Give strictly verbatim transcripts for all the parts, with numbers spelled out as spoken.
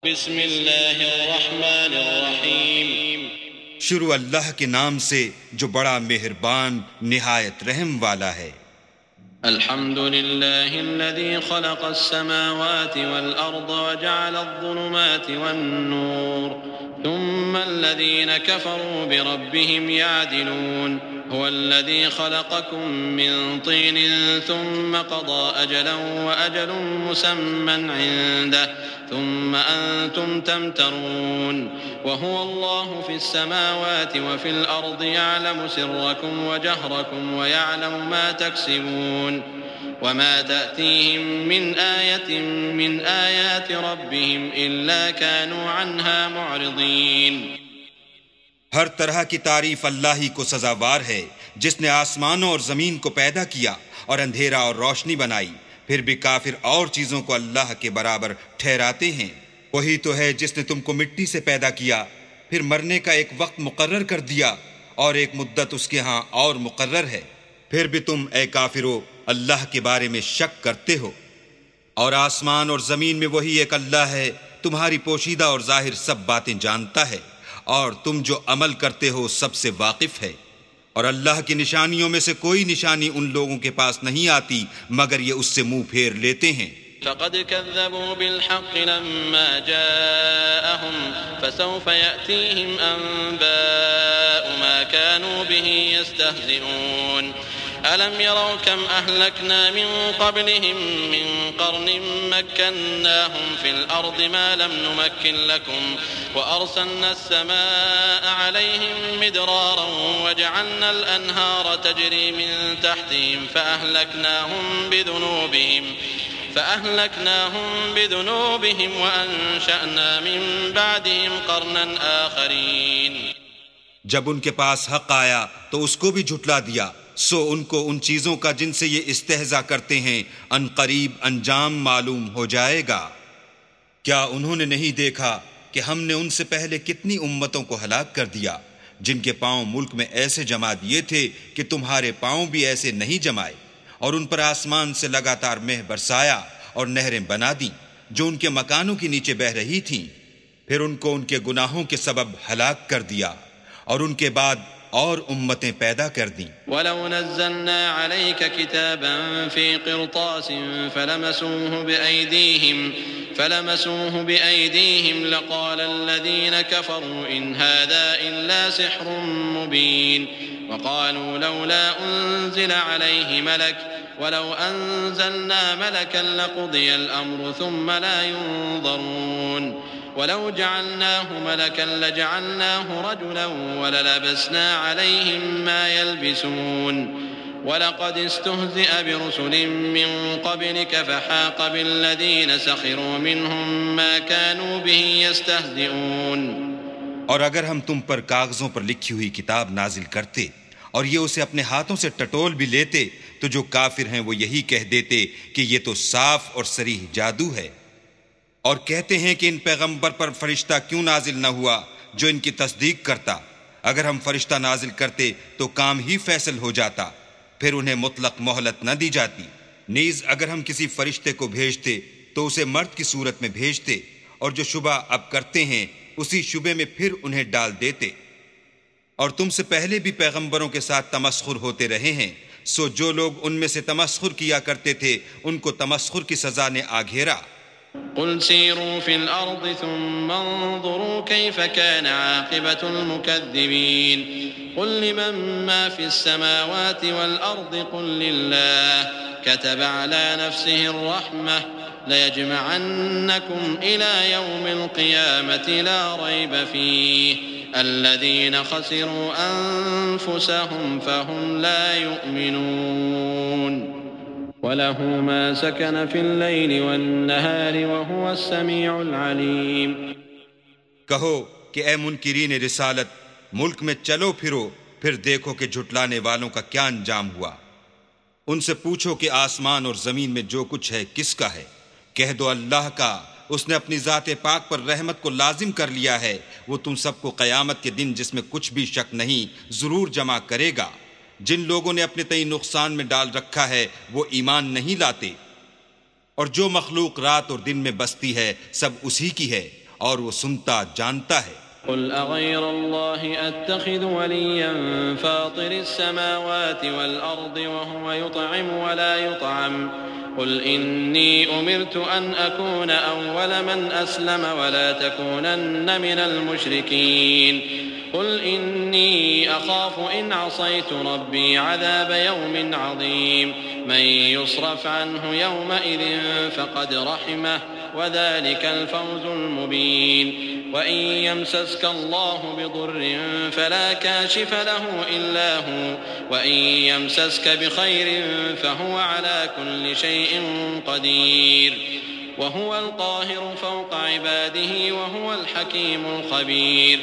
بسم اللہ الرحمن الرحیم، شروع اللہ کے نام سے جو بڑا مہربان نہایت رحم والا ہے۔ الحمد للہ الذی خلق السماوات والارض وجعل الظلمات والنور ثم الذین کفروا بربهم يعدلون هو الذي خلقكم من طين ثم قضى أجلا وأجل مسمى عنده ثم أنتم تمترون وهو الله في السماوات وفي الأرض يعلم سركم وجهركم ويعلم ما تكسبون وما تأتيهم من آية من آيات ربهم إلا كانوا عنها معرضين۔ ہر طرح کی تعریف اللہ ہی کو سزاوار ہے، جس نے آسمانوں اور زمین کو پیدا کیا اور اندھیرا اور روشنی بنائی، پھر بھی کافر اور چیزوں کو اللہ کے برابر ٹھہراتے ہیں۔ وہی تو ہے جس نے تم کو مٹی سے پیدا کیا، پھر مرنے کا ایک وقت مقرر کر دیا اور ایک مدت اس کے ہاں اور مقرر ہے، پھر بھی تم اے کافرو اللہ کے بارے میں شک کرتے ہو۔ اور آسمان اور زمین میں وہی ایک اللہ ہے، تمہاری پوشیدہ اور ظاہر سب باتیں جانتا ہے، اور تم جو عمل کرتے ہو سب سے واقف ہے۔ اور اللہ کی نشانیوں میں سے کوئی نشانی ان لوگوں کے پاس نہیں آتی مگر یہ اس سے منہ پھیر لیتے ہیں۔ فقد كذبوا بالحق لما جاءهم فسوف يأتيهم أنباء ما كانوا به يستهزئون ألم يروا كم أهلكنا من قبلهم من قرن مكناهم في الأرض ما لم نمكن لكم وأرسلنا السماء عليهم مدرارا وجعلنا الأنهار تجري من تحتهم فأهلكناهم بذنوبهم فأهلكناهم بذنوبهم وأنشأنا من بعدهم قرنا آخرين۔ جب ان کے پاس حق آیا تو اس کو بھی جھٹلا دیا، سو ان کو ان چیزوں کا جن سے یہ استہزاء کرتے ہیں ان قریب انجام معلوم ہو جائے گا۔ کیا انہوں نے نہیں دیکھا کہ ہم نے ان سے پہلے کتنی امتوں کو ہلاک کر دیا جن کے پاؤں ملک میں ایسے جما دیے تھے کہ تمہارے پاؤں بھی ایسے نہیں جمائے، اور ان پر آسمان سے لگاتار مہ برسایا اور نہریں بنا دیں جو ان کے مکانوں کے نیچے بہہ رہی تھیں، پھر ان کو ان کے گناہوں کے سبب ہلاک کر دیا اور ان کے بعد اور امتیں پیدا کر دیں۔ وَلَوْ نَزَّلْنَا عَلَيْكَ كِتَابًا فِي قِرْطَاسٍ فَلَمَسُوهُ بِأَيْدِيهِمْ فَلَمَسُوهُ بِأَيْدِيهِمْ لَقَالَ الَّذِينَ كَفَرُوا إِنْ هَذَا إِلَّا سِحْرٌ مُبِينٌ وَقَالُوا لَوْلَا أُنزِلَ عَلَيْهِ مَلَكٌ وَلَوْ أَنزَلْنَا مَلَكًا لَقُضِيَ الْأَمْرُ ثُمَّ لَا يُنظَرُونَ وَلَوْ جَعَلْنَاهُ مَلَكًا لَجَعَلْنَاهُ رَجُلًا وَلَلَبَسْنَا عَلَيْهِمْ مَا يَلْبِسُونَ وَلَقَدِ اسْتُهْزِئَ بِرُسُلٍ مِّن قَبْلِكَ فَحَاقَ بِالَّذِينَ سَخِرُوا مِنْهُم مَّا كَانُوا بِهِ يَسْتَهْزِئُونَ۔ اور اگر ہم تم پر کاغذوں پر لکھی ہوئی کتاب نازل کرتے اور یہ اسے اپنے ہاتھوں سے ٹٹول بھی لیتے تو جو کافر ہیں وہ یہی کہہ دیتے کہ یہ تو صاف اور صریح جادو ہے، اور کہتے ہیں کہ ان پیغمبر پر فرشتہ کیوں نازل نہ ہوا جو ان کی تصدیق کرتا۔ اگر ہم فرشتہ نازل کرتے تو کام ہی فیصل ہو جاتا، پھر انہیں مطلق مہلت نہ دی جاتی۔ نیز اگر ہم کسی فرشتے کو بھیجتے تو اسے مرد کی صورت میں بھیجتے، اور جو شبہ اب کرتے ہیں اسی شبے میں پھر انہیں ڈال دیتے۔ اور تم سے پہلے بھی پیغمبروں کے ساتھ تمسخر ہوتے رہے ہیں، سو جو لوگ ان میں سے تمسخر کیا کرتے تھے ان کو تمسخر کی سزا نے آ گھیرا۔ قل سيروا في الأرض ثم انظروا كيف كان عاقبة المكذبين قل لمن ما في السماوات والأرض قل لله كتب على نفسه الرحمة ليجمعنكم إلى يوم القيامة لا ريب فيه الذين خسروا أنفسهم فهم لا يؤمنون وَلَهُ مَا سَكَنَ فِي اللَّيْلِ وَالنَّهَارِ وَهُوَ السَّمِيعُ الْعَلِيمُ۔ کہو کہ اے منکرین رسالت، ملک میں چلو پھرو، پھر دیکھو کہ جھٹلانے والوں کا کیا انجام ہوا۔ ان سے پوچھو کہ آسمان اور زمین میں جو کچھ ہے کس کا ہے؟ کہہ دو اللہ کا، اس نے اپنی ذات پاک پر رحمت کو لازم کر لیا ہے، وہ تم سب کو قیامت کے دن جس میں کچھ بھی شک نہیں ضرور جمع کرے گا۔ جن لوگوں نے اپنے تئیں نقصان میں ڈال رکھا ہے وہ ایمان نہیں لاتے، اور جو مخلوق رات اور دن میں بستی ہے سب اسی کی ہے، اور وہ سنتا جانتا ہے۔ قل أغير الله أتخذ وليا فاطر السماوات والأرض وهو يطعم ولا يطعم قل إني أمرت أن أكون أول من أسلم ولا تكونن من المشركين قل إني أخاف إن عصيت ربي عذاب يوم عظيم من يصرف عنه يومئذ فقد رحمه وذلك الفوز المبين وإن يمسسك الله بضر فلا كاشف له إلا هو وإن يمسسك بخير فهو على كل شيء قدير وهو القاهر فوق عباده وهو الحكيم الخبير۔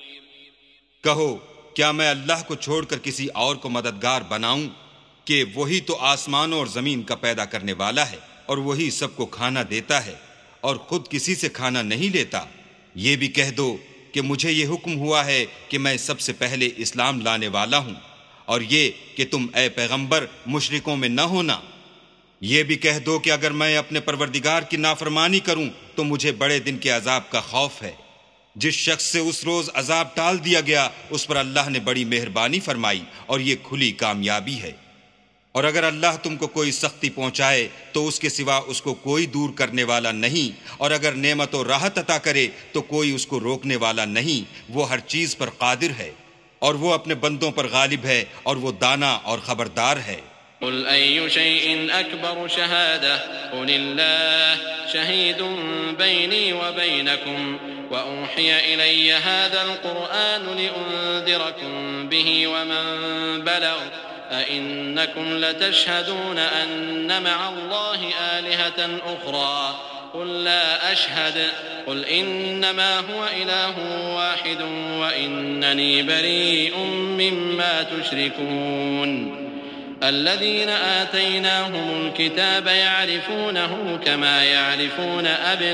کہو کیا میں اللہ کو چھوڑ کر کسی اور کو مددگار بناؤں کہ وہی تو آسمانوں اور زمین کا پیدا کرنے والا ہے اور وہی سب کو کھانا دیتا ہے اور خود کسی سے کھانا نہیں لیتا۔ یہ بھی کہہ دو کہ مجھے یہ حکم ہوا ہے کہ میں سب سے پہلے اسلام لانے والا ہوں، اور یہ کہ تم اے پیغمبر مشرکوں میں نہ ہونا۔ یہ بھی کہہ دو کہ اگر میں اپنے پروردگار کی نافرمانی کروں تو مجھے بڑے دن کے عذاب کا خوف ہے۔ جس شخص سے اس روز عذاب ٹال دیا گیا اس پر اللہ نے بڑی مہربانی فرمائی اور یہ کھلی کامیابی ہے۔ اور اگر اللہ تم کو کوئی سختی پہنچائے تو اس کے سوا اس کو کوئی دور کرنے والا نہیں، اور اگر نعمت و راحت عطا کرے تو کوئی اس کو روکنے والا نہیں۔ وہ ہر چیز پر قادر ہے اور وہ اپنے بندوں پر غالب ہے اور وہ دانا اور خبردار ہے۔ قل أي شيء أكبر شهادة قل الله شهيد بيني وبينكم وأوحي إلي هذا القرآن لأنذركم به ومن بلغ أئنكم لتشهدون أن مع الله آلهة أخرى قل لا أشهد قل إنما هو إله واحد وإنني بريء مما تشركون الذين آتيناهم الكتاب يعرفونه كما يعرفون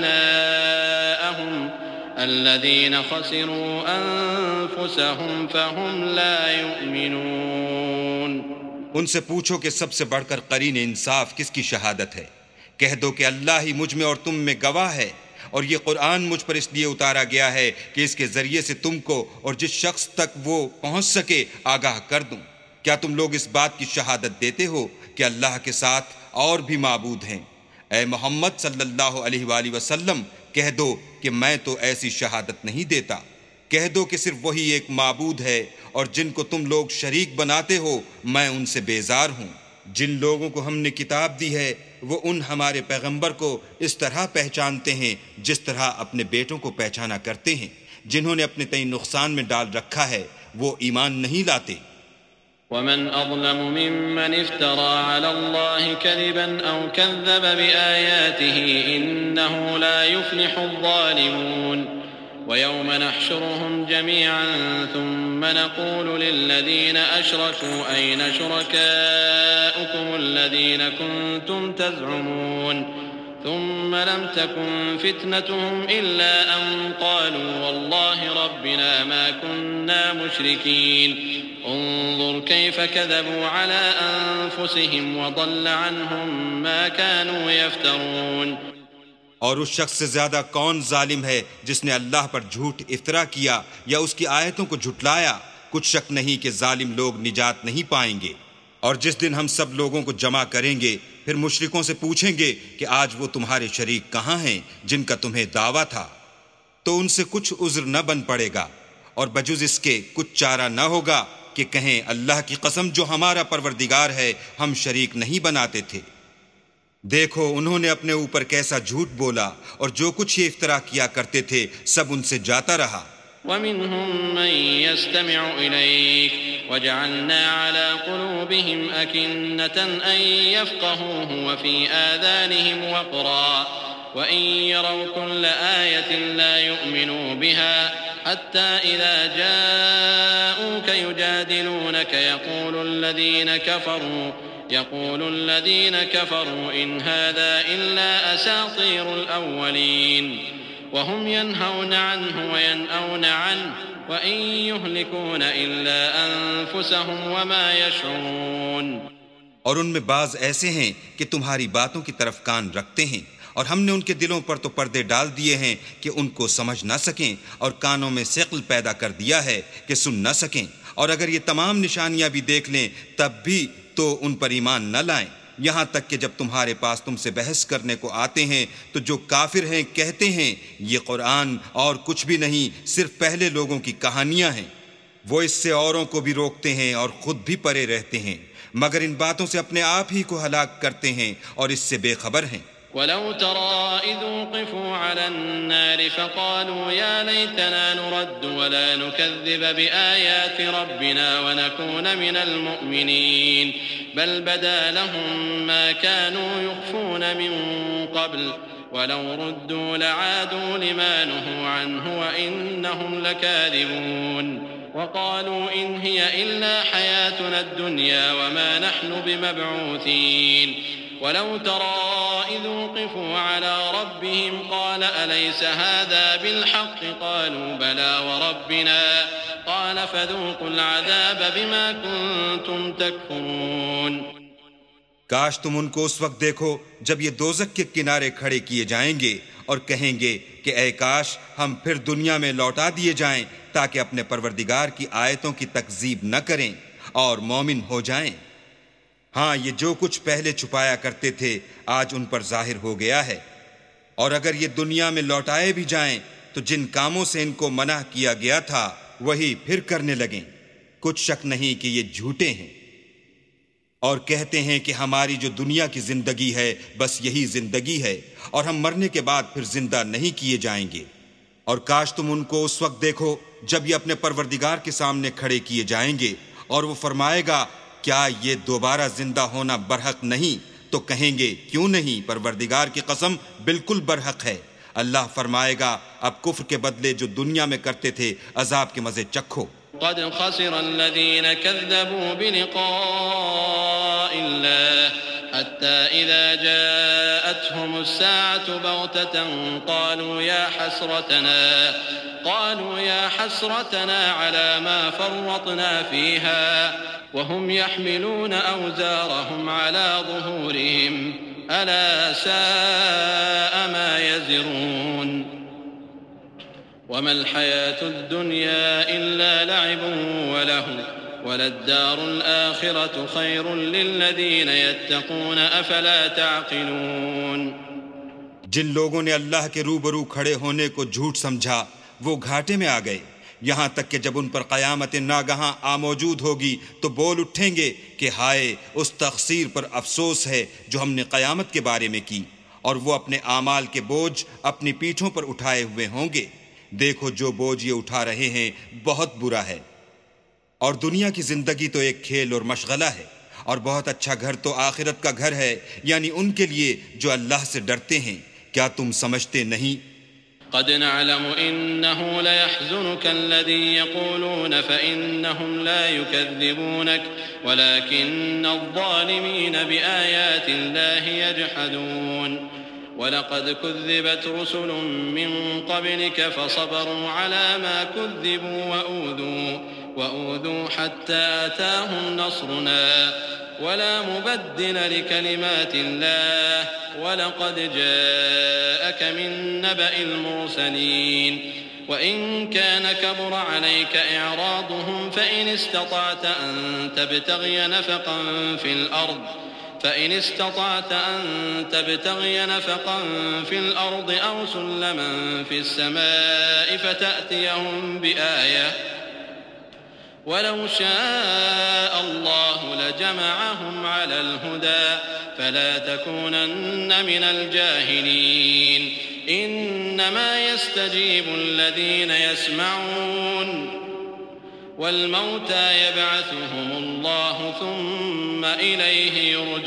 أبناءهم الذين خسروا أنفسهم فهم لا يؤمنون۔ ان سے پوچھو کہ سب سے بڑھ کر قرین انصاف کس کی شہادت ہے؟ کہہ دو کہ اللہ ہی مجھ میں اور تم میں گواہ ہے، اور یہ قرآن مجھ پر اس لیے اتارا گیا ہے کہ اس کے ذریعے سے تم کو اور جس شخص تک وہ پہنچ سکے آگاہ کر دوں۔ کیا تم لوگ اس بات کی شہادت دیتے ہو کہ اللہ کے ساتھ اور بھی معبود ہیں؟ اے محمد صلی اللہ علیہ وآلہ وسلم کہہ دو کہ میں تو ایسی شہادت نہیں دیتا۔ کہہ دو کہ صرف وہی ایک معبود ہے اور جن کو تم لوگ شریک بناتے ہو میں ان سے بیزار ہوں۔ جن لوگوں کو ہم نے کتاب دی ہے وہ ان ہمارے پیغمبر کو اس طرح پہچانتے ہیں جس طرح اپنے بیٹوں کو پہچانا کرتے ہیں۔ جنہوں نے اپنے تئیں نقصان میں ڈال رکھا ہے وہ ایمان نہیں لاتے۔ ومن أظلم ممن افترى على الله كذبا أو كذب بآياته إنه لا يفلح الظالمون ويوم نحشرهم جميعا ثم نقول للذين أشركوا أين شركاؤكم الذين كنتم تزعمون ثم لم تكن فتنتهم إلا أن قالوا والله ربنا ما كنا مشركين انظر كيف كذبوا على أنفسهم وضل عنهم ما كانوا يفترون۔ اور اس شخص سے زیادہ کون ظالم ہے جس نے اللہ پر جھوٹ افطرا کیا یا اس کی آیتوں کو جھٹلایا؟ کچھ شک نہیں کہ ظالم لوگ نجات نہیں پائیں گے۔ اور جس دن ہم سب لوگوں کو جمع کریں گے پھر مشرکوں سے پوچھیں گے کہ آج وہ تمہارے شریک کہاں ہیں جن کا تمہیں دعویٰ تھا، تو ان سے کچھ عذر نہ بن پڑے گا اور بجز اس کے کچھ چارہ نہ ہوگا کہ کہیں اللہ کی قسم جو ہمارا پروردگار ہے ہم شریک نہیں بناتے تھے۔ دیکھو انہوں نے اپنے اوپر کیسا جھوٹ بولا اور جو کچھ یہ افطرا کیا کرتے تھے سب ان سے جاتا رہا۔ ومنهم من يستمع إليك وجعلنا على قلوبهم أكنة أن يفقهوه وفي آذانهم وقرا وإن يروا كل آية لا يؤمنوا بها حتى إذا جاءوك يجادلونك يقول الذين كفروا يقول الذين كفروا إن هذا إلا أساطير الأولين وهم ينهون عنه وينأون عنه وإن يهلكون إلا أنفسهم وما يشعرون۔ اور ان میں بعض ایسے ہیں کہ تمہاری باتوں کی طرف کان رکھتے ہیں اور ہم نے ان کے دلوں پر تو پردے ڈال دیے ہیں کہ ان کو سمجھ نہ سکیں، اور کانوں میں ثقل پیدا کر دیا ہے کہ سن نہ سکیں، اور اگر یہ تمام نشانیاں بھی دیکھ لیں تب بھی تو ان پر ایمان نہ لائیں، یہاں تک کہ جب تمہارے پاس تم سے بحث کرنے کو آتے ہیں تو جو کافر ہیں کہتے ہیں یہ قرآن اور کچھ بھی نہیں، صرف پہلے لوگوں کی کہانیاں ہیں۔ وہ اس سے اوروں کو بھی روکتے ہیں اور خود بھی پرے رہتے ہیں، مگر ان باتوں سے اپنے آپ ہی کو ہلاک کرتے ہیں اور اس سے بے خبر ہیں۔ ولو ترى إذ وقفوا على النار فقالوا يا ليتنا نرد ولا نكذب بآيات ربنا ونكون من المؤمنين بل بدا لهم ما كانوا يخفون من قبل ولو ردوا لعادوا لما نهوا عنه وإنهم لكاذبون وقالوا إن هي إلا حياتنا الدنيا وما نحن بمبعوثين ولو ترى إذ وقفوا على ربهم قال أليس هذا بالحق قالوا بلى وربنا قال فذوقوا العذاب بما كنتم تكفرون۔ کاش تم ان کو اس وقت دیکھو جب یہ دوزخ کے کنارے کھڑے کیے جائیں گے اور کہیں گے کہ اے کاش ہم پھر دنیا میں لوٹا دیے جائیں تاکہ اپنے پروردگار کی آیتوں کی تکذیب نہ کریں اور مومن ہو جائیں۔ ہاں، یہ جو کچھ پہلے چھپایا کرتے تھے آج ان پر ظاہر ہو گیا ہے، اور اگر یہ دنیا میں لوٹائے بھی جائیں تو جن کاموں سے ان کو منع کیا گیا تھا وہی پھر کرنے لگیں۔ کچھ شک نہیں کہ یہ جھوٹے ہیں، اور کہتے ہیں کہ ہماری جو دنیا کی زندگی ہے بس یہی زندگی ہے اور ہم مرنے کے بعد پھر زندہ نہیں کیے جائیں گے۔ اور کاش تم ان کو اس وقت دیکھو جب یہ اپنے پروردگار کے سامنے کھڑے کیے جائیں گے اور وہ فرمائے گا کیا یہ دوبارہ زندہ ہونا برحق نہیں؟ تو کہیں گے کیوں نہیں، پروردگار کی قسم بالکل برحق ہے۔ اللہ فرمائے گا اب کفر کے بدلے جو دنیا میں کرتے تھے عذاب کے مزے چکھو۔ قد خسر الذين كذبوا بلقاء الله حتى إذا جاءتهم الساعة بغتة قالوا يا حسرتنا قالوا يا حسرتنا على ما فرطنا فيها وهم يحملون أوزارهم على ظهورهم ألا ساء ما يزرون وما الحياة الدنيا إلا لعب وله وللدار الآخرة خير للذين يتقون أفلا تعقلون۔ جن لوگوں نے اللہ کے روبرو کھڑے ہونے کو جھوٹ سمجھا وہ گھاٹے میں آ گئے، یہاں تک کہ جب ان پر قیامت ناگہاں آ موجود ہوگی تو بول اٹھیں گے کہ ہائے اس تقصیر پر افسوس ہے جو ہم نے قیامت کے بارے میں کی، اور وہ اپنے اعمال کے بوجھ اپنی پیٹھوں پر اٹھائے ہوئے ہوں گے۔ دیکھو جو بوجھ یہ اٹھا رہے ہیں بہت برا ہے، اور دنیا کی زندگی تو ایک کھیل اور مشغلہ ہے، اور بہت اچھا گھر تو آخرت کا گھر ہے، یعنی ان کے لیے جو اللہ سے ڈرتے ہیں۔ کیا تم سمجھتے نہیں؟ قد نعلم إنه ليحزنك الذي يقولون فإنهم لا يكذبونك ولكن الظالمين بآيات الله يجحدون ولقد كذبت رسل من قبلك فصبروا على ما كذبوا وأوذوا وأوذوا حتى أتاهم نصرنا ولا مبدل لكلمات الله ولقد جاءك من نبأ المرسلين وإن كان كبر عليك إعراضهم فإن استطعت أن تبتغي نفقا في الأرض فإن استطعت أن تبتغي نفقا في الأرض أو سلما في السماء فتأتيهم بآية ولو شاء الله لجمعهم على الهدى فلا تكونن من الجاهلين إنما يستجيب الذين يسمعون والموتى يبعثهم الله ثم إليه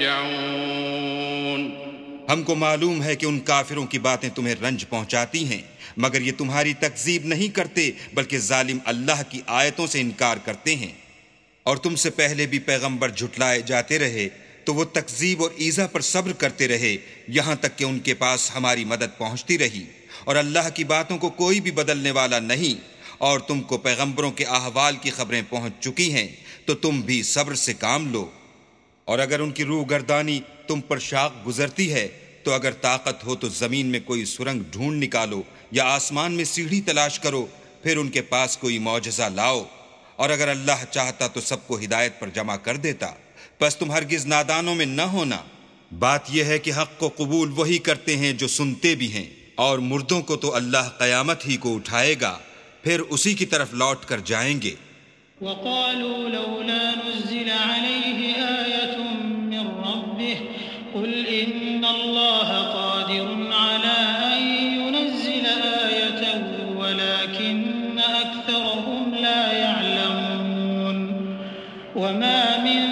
يرجعون۔ ہم کو معلوم ہے کہ ان کافروں کی باتیں تمہیں رنج پہنچاتی ہیں، مگر یہ تمہاری تکذیب نہیں کرتے بلکہ ظالم اللہ کی آیتوں سے انکار کرتے ہیں، اور تم سے پہلے بھی پیغمبر جھٹلائے جاتے رہے تو وہ تکذیب اور ایذا پر صبر کرتے رہے یہاں تک کہ ان کے پاس ہماری مدد پہنچتی رہی، اور اللہ کی باتوں کو کوئی بھی بدلنے والا نہیں، اور تم کو پیغمبروں کے احوال کی خبریں پہنچ چکی ہیں تو تم بھی صبر سے کام لو، اور اگر ان کی روح گردانی تم پر شاق گزرتی ہے تو اگر طاقت ہو تو زمین میں کوئی سرنگ ڈھونڈ نکالو یا آسمان میں سیڑھی تلاش کرو، پھر ان کے پاس کوئی معجزہ لاؤ، اور اگر اللہ چاہتا تو سب کو ہدایت پر جمع کر دیتا، پس تم ہرگز نادانوں میں نہ ہونا۔ بات یہ ہے کہ حق کو قبول وہی کرتے ہیں جو سنتے بھی ہیں، اور مردوں کو تو اللہ قیامت ہی کو اٹھائے گا، پھر اسی کی طرف لوٹ کر جائیں گے۔ وقالوا لولا نزل عليه آية من ربه قل إن الله قادر على أن ينزل آية ولكن أكثرهم لا يعلمون وما من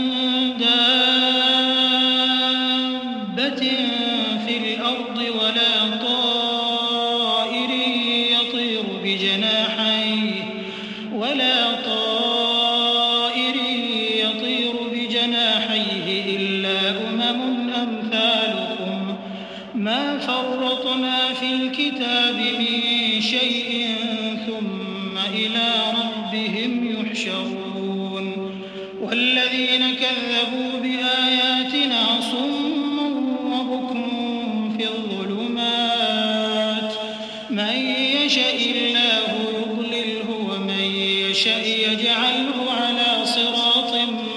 دابة في الأرض ولا طائر يطير بجناحيه ولا طائر يطير بجناحيه إلا أمم أمثالكم ما فرطنا في الكتاب من شيء ثم إلى ربهم يحشرون والذين كذبوا بآياتنا صم وبكم في الظلمات من يشاء الله يضلله ومن يشاء يجعله على صراط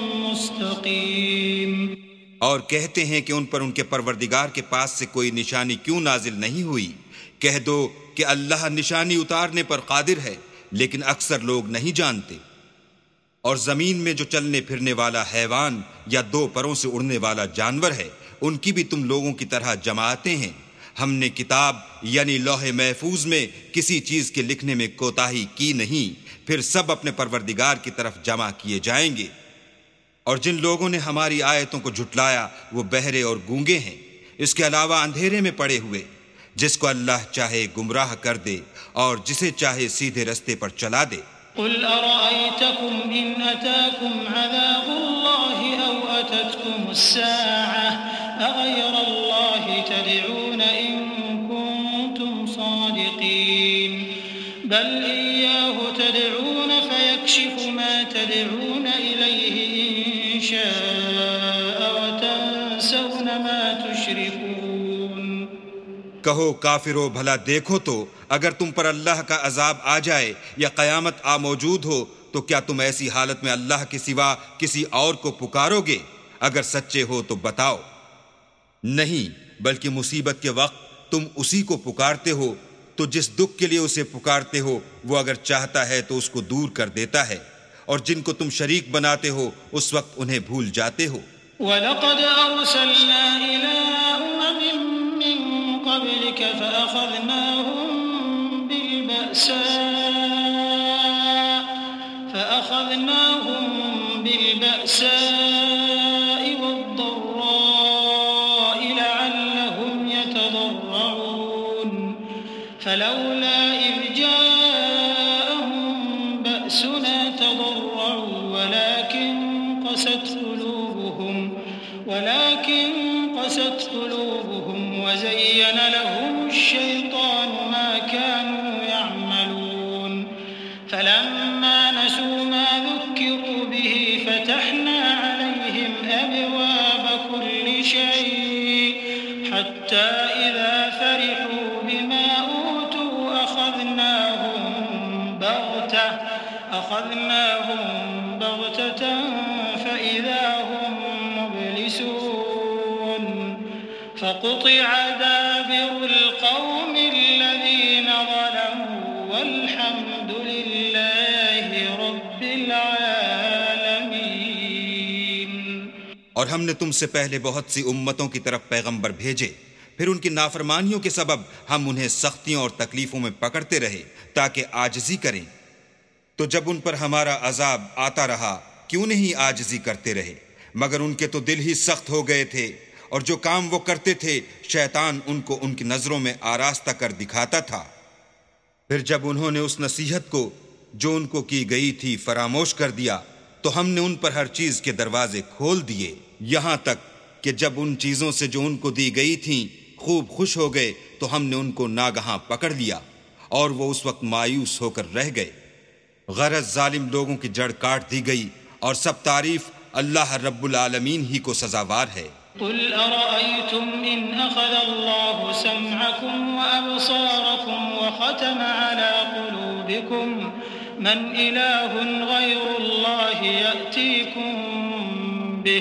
مستقيم۔ اور کہتے ہیں کہ ان پر ان کے پروردگار کے پاس سے کوئی نشانی کیوں نازل نہیں ہوئی؟ کہہ دو کہ اللہ نشانی اتارنے پر قادر ہے، لیکن اکثر لوگ نہیں جانتے۔ اور زمین میں جو چلنے پھرنے والا حیوان یا دو پروں سے اڑنے والا جانور ہے، ان کی بھی تم لوگوں کی طرح جماعتیں ہیں۔ ہم نے کتاب یعنی لوح محفوظ میں کسی چیز کے لکھنے میں کوتاہی کی نہیں، پھر سب اپنے پروردگار کی طرف جمع کیے جائیں گے۔ اور جن لوگوں نے ہماری آیتوں کو جھٹلایا وہ بہرے اور گونگے ہیں، اس کے علاوہ اندھیرے میں پڑے ہوئے۔ جس کو اللہ چاہے گمراہ کر دے اور جسے چاہے سیدھے رستے پر چلا دے۔ قل أرأيتكم إن أتاكم عذاب الله أو أتتكم الساعة أغير الله تدعون إن كنتم صادقين بل إياه تدعون فيكشف ما تدعون إليه إن شاء وتنسون ما تشركون۔ کہو کافرو بھلا دیکھو تو اگر تم پر اللہ کا عذاب آ جائے یا قیامت آ موجود ہو تو کیا تم ایسی حالت میں اللہ کے سوا کسی اور کو پکارو گے؟ اگر سچے ہو تو بتاؤ۔ نہیں، بلکہ مصیبت کے وقت تم اسی کو پکارتے ہو، تو جس دکھ کے لیے اسے پکارتے ہو وہ اگر چاہتا ہے تو اس کو دور کر دیتا ہے، اور جن کو تم شریک بناتے ہو اس وقت انہیں بھول جاتے ہو۔ وَلَقَدْ أَرْسَلْنَا إِلَىٰ أُمَمٍ مِّن قَبْلِكَ فَأَخَذْنَاهُم بِالْبَأْسَاءِ فَأَخَذْنَاهُم بِالْبَأْسَاءِ وَالضَّرَّاءِ لَعَلَّهُمْ يَتَضَرَّعُونَ فَلَوْلَا إِذْ جَاءَهُم بَأْسُنَا تَضَرَّعُوا وَلَكِن قَسَتْ قُلُوبُهُمْ ولكن قست قلوبهم وزين لهم الشيطان ما كانوا يعملون فلما نسوا ما ذكروا به فتحنا عليهم أبواب كل شيء حتى إذا فرحوا بما أوتوا أخذناهم بغتة أخذناهم بغتة فإذا هم فقطع دابر القوم الذين ظلموا والحمد لله رب العالمين۔ اور ہم نے تم سے پہلے بہت سی امتوں کی طرف پیغمبر بھیجے، پھر ان کی نافرمانیوں کے سبب ہم انہیں سختیوں اور تکلیفوں میں پکڑتے رہے تاکہ عاجزی کریں۔ تو جب ان پر ہمارا عذاب آتا رہا کیوں نہیں عاجزی کرتے رہے؟ مگر ان کے تو دل ہی سخت ہو گئے تھے، اور جو کام وہ کرتے تھے شیطان ان کو ان کی نظروں میں آراستہ کر دکھاتا تھا۔ پھر جب انہوں نے اس نصیحت کو جو ان کو کی گئی تھی فراموش کر دیا تو ہم نے ان پر ہر چیز کے دروازے کھول دیے، یہاں تک کہ جب ان چیزوں سے جو ان کو دی گئی تھیں خوب خوش ہو گئے تو ہم نے ان کو ناگہاں پکڑ لیا اور وہ اس وقت مایوس ہو کر رہ گئے۔ غرض ظالم لوگوں کی جڑ کاٹ دی گئی، اور سب تعریف اللہ رب العالمین ہی کو سزاوار ہے۔ قل أرأيتم إن أخذ الله سمعكم وأبصاركم وختم على قلوبكم من إله غير الله يأتيكم به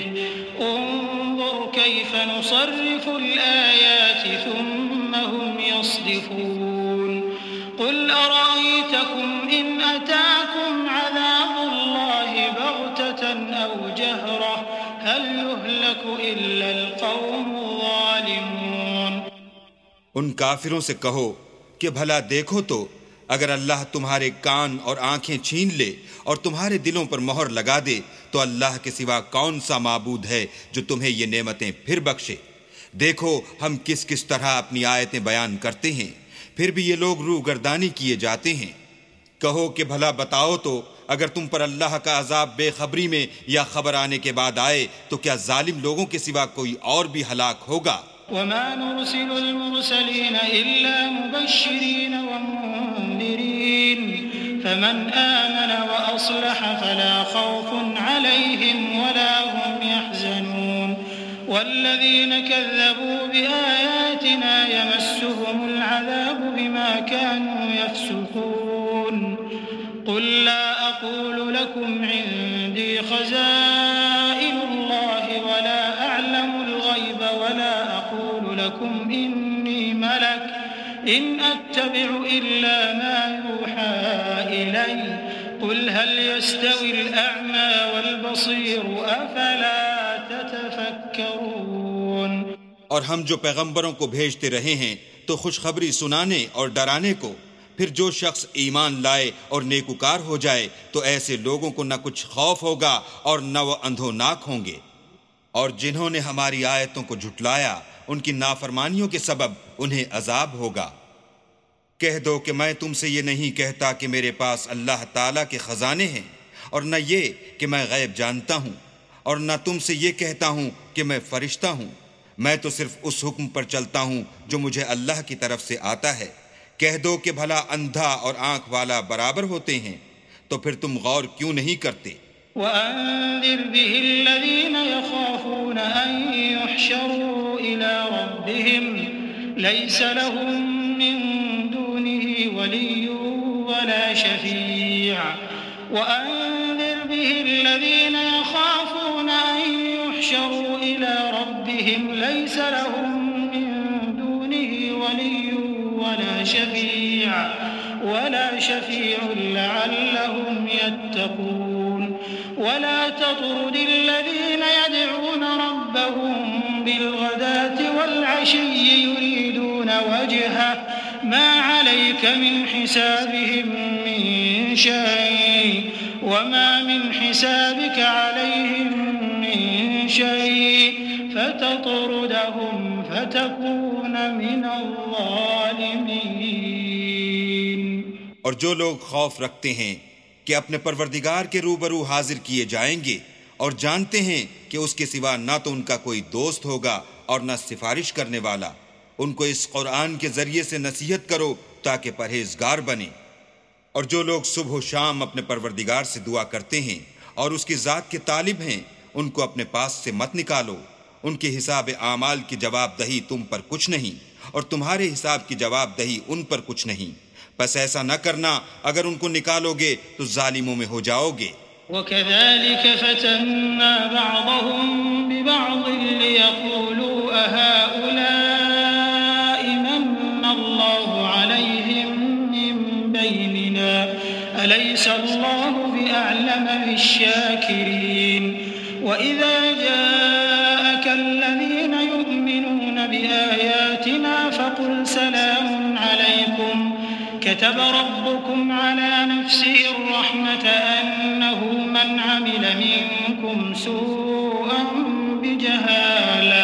انظر كيف نصرف الآيات ثم هم يصدفون قل أرأيتكم إن أتاكم عذاب الله بغتة أو جهرة هل يهلك إلا القوم الظالمون۔ ان کافروں سے کہو کہ بھلا دیکھو تو اگر اللہ تمہارے کان اور آنکھیں چھین لے اور تمہارے دلوں پر مہر لگا دے تو اللہ کے سوا کون سا معبود ہے جو تمہیں یہ نعمتیں پھر بخشے؟ دیکھو ہم کس کس طرح اپنی آیتیں بیان کرتے ہیں، پھر بھی یہ لوگ روگردانی کیے جاتے ہیں۔ کہو کہ بھلا بتاؤ تو اگر تم پر اللہ کا عذاب بے خبری میں یا خبر آنے کے بعد آئے تو کیا ظالم لوگوں کے سوا کوئی اور بھی ہلاک ہوگا؟ وما نرسل المرسلين إلا مبشرين ومنذرين فمن آمن وأصلح فلا خوف عليهم ولا هم يحزنون والذين كذبوا بآياتنا يمسهم العذاب بما كانوا يفسقون قل لا أقول لكم عندي خزائن الله ولا أعلم الغيب ولا أقول لكم إني ملك إن أتبع إلا ما يوحى إلي قل هل يستوي الأعمى والبصير أفلا تتفكرون۔ اور ہم جو پیغمبروں کو بھیجتے رہے ہیں تو خوشخبری سنانے اور ڈرانے کو، پھر جو شخص ایمان لائے اور نیکوکار ہو جائے تو ایسے لوگوں کو نہ کچھ خوف ہوگا اور نہ وہ اندھوناک ہوں گے، اور جنہوں نے ہماری آیتوں کو جھٹلایا ان کی نافرمانیوں کے سبب انہیں عذاب ہوگا۔ کہہ دو کہ میں تم سے یہ نہیں کہتا کہ میرے پاس اللہ تعالیٰ کے خزانے ہیں، اور نہ یہ کہ میں غیب جانتا ہوں، اور نہ تم سے یہ کہتا ہوں کہ میں فرشتہ ہوں، میں تو صرف اس حکم پر چلتا ہوں جو مجھے اللہ کی طرف سے آتا ہے۔ کہہ دو کہ بھلا اندھا اور آنکھ والا برابر ہوتے ہیں، تو پھر تم غور کیوں نہیں کرتے؟ وأنذر به الذين يخافون أن يحشروا إلى ربهم ليس لهم من دونه ولي ولا شفيع وأنذر به الذين يخافون أن يحشروا إلى ربهم ليس لهم من دونه ولي ولا شفيع ولا شفيع لعلهم يتقون ولا تطرد الذين يدعون ربهم بالغداة والعشي يريدون وجهه ما عليك من حسابهم من شيء وما من حسابك عليهم من شيء فتطردهم فتكون من الظالمين۔ اور جو لوگ خوف رکھتے ہیں کہ اپنے پروردگار کے روبرو حاضر کیے جائیں گے اور جانتے ہیں کہ اس کے سوا نہ تو ان کا کوئی دوست ہوگا اور نہ سفارش کرنے والا، ان کو اس قرآن کے ذریعے سے نصیحت کرو تاکہ پرہیزگار بنیں۔ اور جو لوگ صبح و شام اپنے پروردگار سے دعا کرتے ہیں اور اس کی ذات کے طالب ہیں، ان کو اپنے پاس سے مت نکالو، ان کے حساب اعمال کی جواب دہی تم پر کچھ نہیں اور تمہارے حساب کی جواب دہی ان پر کچھ نہیں، بس ایسا نہ کرنا، اگر ان کو نکالو گے تو ظالموں میں ہو جاؤ گے۔ وَكَذَلِكَ فَتَنَّا بَعْضَهُمْ بِبَعْضٍ لِيَقُولُوا أَهَؤُلَاءِ مَنَّ اللَّهُ عَلَيْهِمْ مِنْ بَيْنِنَا أَلَيْسَ اللَّهُ بِأَعْلَمَ بِالشَّاكِرِينَ وَإِذَا جَاءَكَ الَّذِينَ يُؤْمِنُونَ بِآيَاتِنَا فَقُلْ سَلَامٌ عَلَيْكُمْ كتب ربكم على نفسه الرحمة أنه من عمل منكم سوءا بجهالة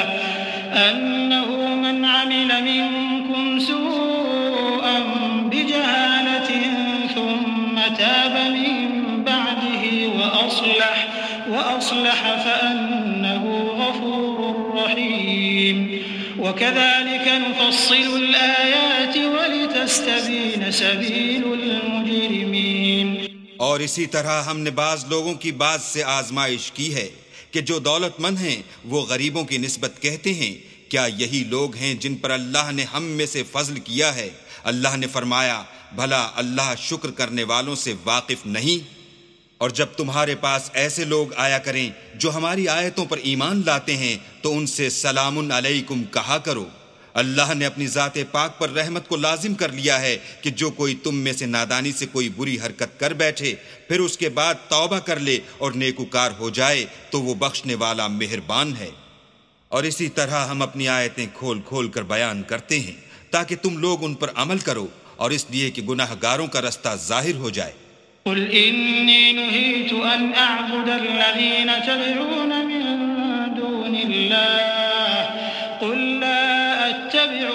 أنه من عمل منكم سوءا بجهالة ثم تاب من بعده وأصلح وأصلح فأنه غفور رحيم وكذلك نفصل الآيات ولتستبين سبيل المجرمين۔ اور اسی طرح ہم نے بعض لوگوں کی بعض سے آزمائش کی ہے کہ جو دولت مند ہیں وہ غریبوں کی نسبت کہتے ہیں کیا یہی لوگ ہیں جن پر اللہ نے ہم میں سے فضل کیا ہے؟ اللہ نے فرمایا بھلا اللہ شکر کرنے والوں سے واقف نہیں؟ اور جب تمہارے پاس ایسے لوگ آیا کریں جو ہماری آیتوں پر ایمان لاتے ہیں تو ان سے سلام علیکم کہا کرو۔ اللہ نے اپنی ذات پاک پر رحمت کو لازم کر لیا ہے کہ جو کوئی تم میں سے نادانی سے کوئی بری حرکت کر بیٹھے پھر اس کے بعد توبہ کر لے اور نیکوکار ہو جائے تو وہ بخشنے والا مہربان ہے۔ اور اسی طرح ہم اپنی آیتیں کھول کھول کر بیان کرتے ہیں تاکہ تم لوگ ان پر عمل کرو اور اس لیے کہ گناہ گاروں کا رستہ ظاہر ہو جائے۔ قل إني نهيت أن أعبد الذين تدعون من دون الله قل لا أتبع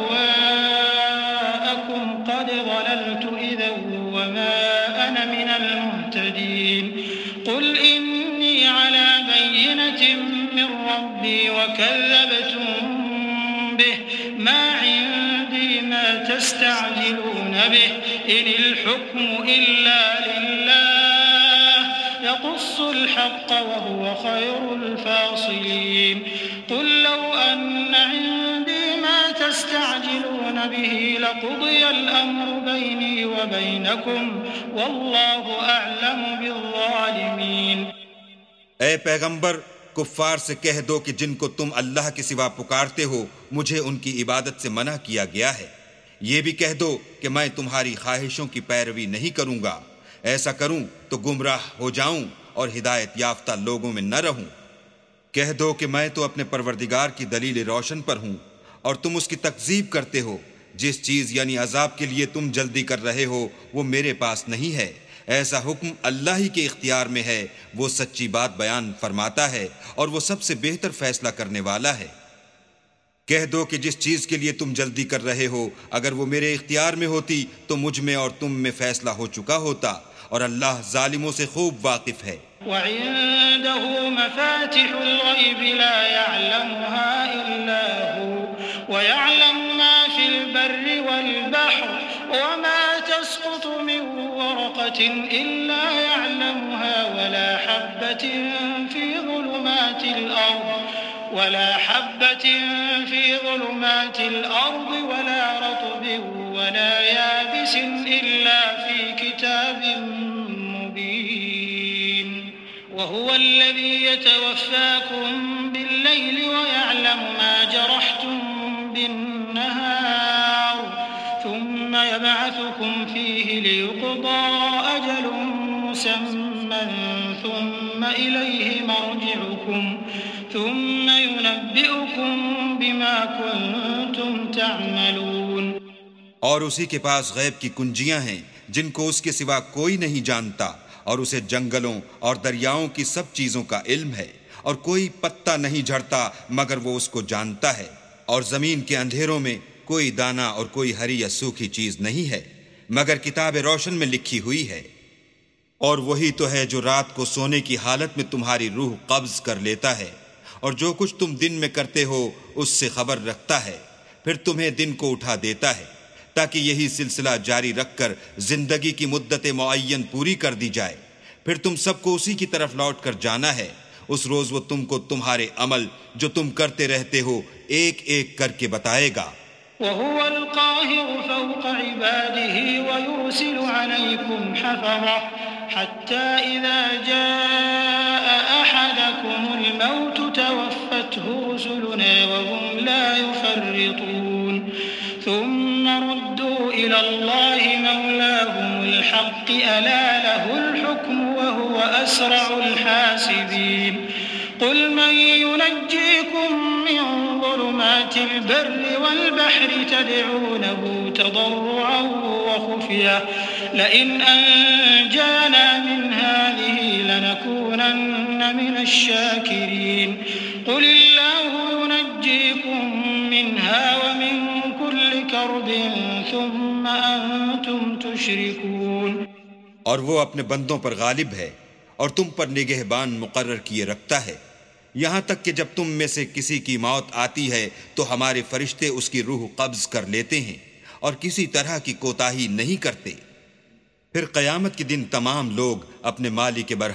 أهواءكم قد ضللت إذا وما أنا من المهتدين قل إني على بينة من ربي وكذبتم به ما عندي ما تستعجلون به إن الحكم إلا لله يقص الحق وهو خير الفاصلين قل لو أن عندي ما تستعجلون به لقضي الأمر بيني وبينكم والله أعلم بالظالمين۔ اے پیغمبر کفار سے کہہ دو کہ جن کو تم اللہ کے سوا پکارتے ہو مجھے ان کی عبادت سے منع کیا گیا ہے۔ یہ بھی کہہ دو کہ میں تمہاری خواہشوں کی پیروی نہیں کروں گا، ایسا کروں تو گمراہ ہو جاؤں اور ہدایت یافتہ لوگوں میں نہ رہوں۔ کہہ دو کہ میں تو اپنے پروردگار کی دلیل روشن پر ہوں اور تم اس کی تکذیب کرتے ہو۔ جس چیز یعنی عذاب کے لیے تم جلدی کر رہے ہو وہ میرے پاس نہیں ہے، ایسا حکم اللہ ہی کے اختیار میں ہے، وہ سچی بات بیان فرماتا ہے اور وہ سب سے بہتر فیصلہ کرنے والا ہے۔ کہہ دو کہ جس چیز کے لیے تم جلدی کر رہے ہو اگر وہ میرے اختیار میں ہوتی تو مجھ میں اور تم میں فیصلہ ہو چکا ہوتا اور اللہ ظالموں سے خوب واقف ہے۔ وعنده مفاتح الغيب لا يعلمها إلا هو ويعلم ما في البر والبحر وما تسقط من ورقة إلا يعلمها ولا حبة في ظلمات الأرض ولا حبة في ظلمات الأرض ولا رطب ولا يابس إلا في كتاب مبين وهو الذي يتوفاكم بالليل ويعلم ما جرحتم بالنهار ثم يبعثكم فيه ليقضى أجل مسمى ثم إليه مرجعكم ثم ينبئكم بما كنتم تعملون۔ اور اسی کے پاس غیب کی کنجیاں ہیں جن کو اس کے سوا کوئی نہیں جانتا، اور اسے جنگلوں اور دریاؤں کی سب چیزوں کا علم ہے، اور کوئی پتا نہیں جھڑتا مگر وہ اس کو جانتا ہے، اور زمین کے اندھیروں میں کوئی دانہ اور کوئی ہری یا سوکھی چیز نہیں ہے مگر کتاب روشن میں لکھی ہوئی ہے۔ اور وہی تو ہے جو رات کو سونے کی حالت میں تمہاری روح قبض کر لیتا ہے، اور جو کچھ تم دن میں کرتے ہو اس سے خبر رکھتا ہے، پھر تمہیں دن کو اٹھا دیتا ہے تاکہ یہی سلسلہ جاری رکھ کر زندگی کی مدت معین پوری کر دی جائے، پھر تم سب کو اسی کی طرف لوٹ کر جانا ہے۔ اس روز وہ تم کو تمہارے عمل جو تم کرتے رہتے ہو ایک ایک کر کے بتائے گا۔ وهو القاهر فوق عباده ويرسل عليكم حفظة حتى إذا جاء أحدكم الموت توفته رسلنا وهم لا يفرطون ثم ردوا إلى الله مولاهم الحق ألا له الحكم وهو أسرع الحاسبين قل من ينجيكم من ظلمات البر والبحر تدعونه تضرعا وخفيا لئن أنجانا من هذه لنكونن من الشاكرين قل الله ينجيكم منها ومن كل كرب ثم أنتم تشركون۔ اور وہ اپنے بندوں پر غالب ہے اور تم پر نگہبان مقرر کیے رکھتا ہے، یہاں تک کہ جب تم میں سے کسی کی موت آتی ہے تو ہمارے فرشتے اس کی روح قبض کر لیتے ہیں اور کسی طرح کی کوتاہی نہیں کرتے۔ پھر قیامت کے دن تمام لوگ اپنے مالک برحق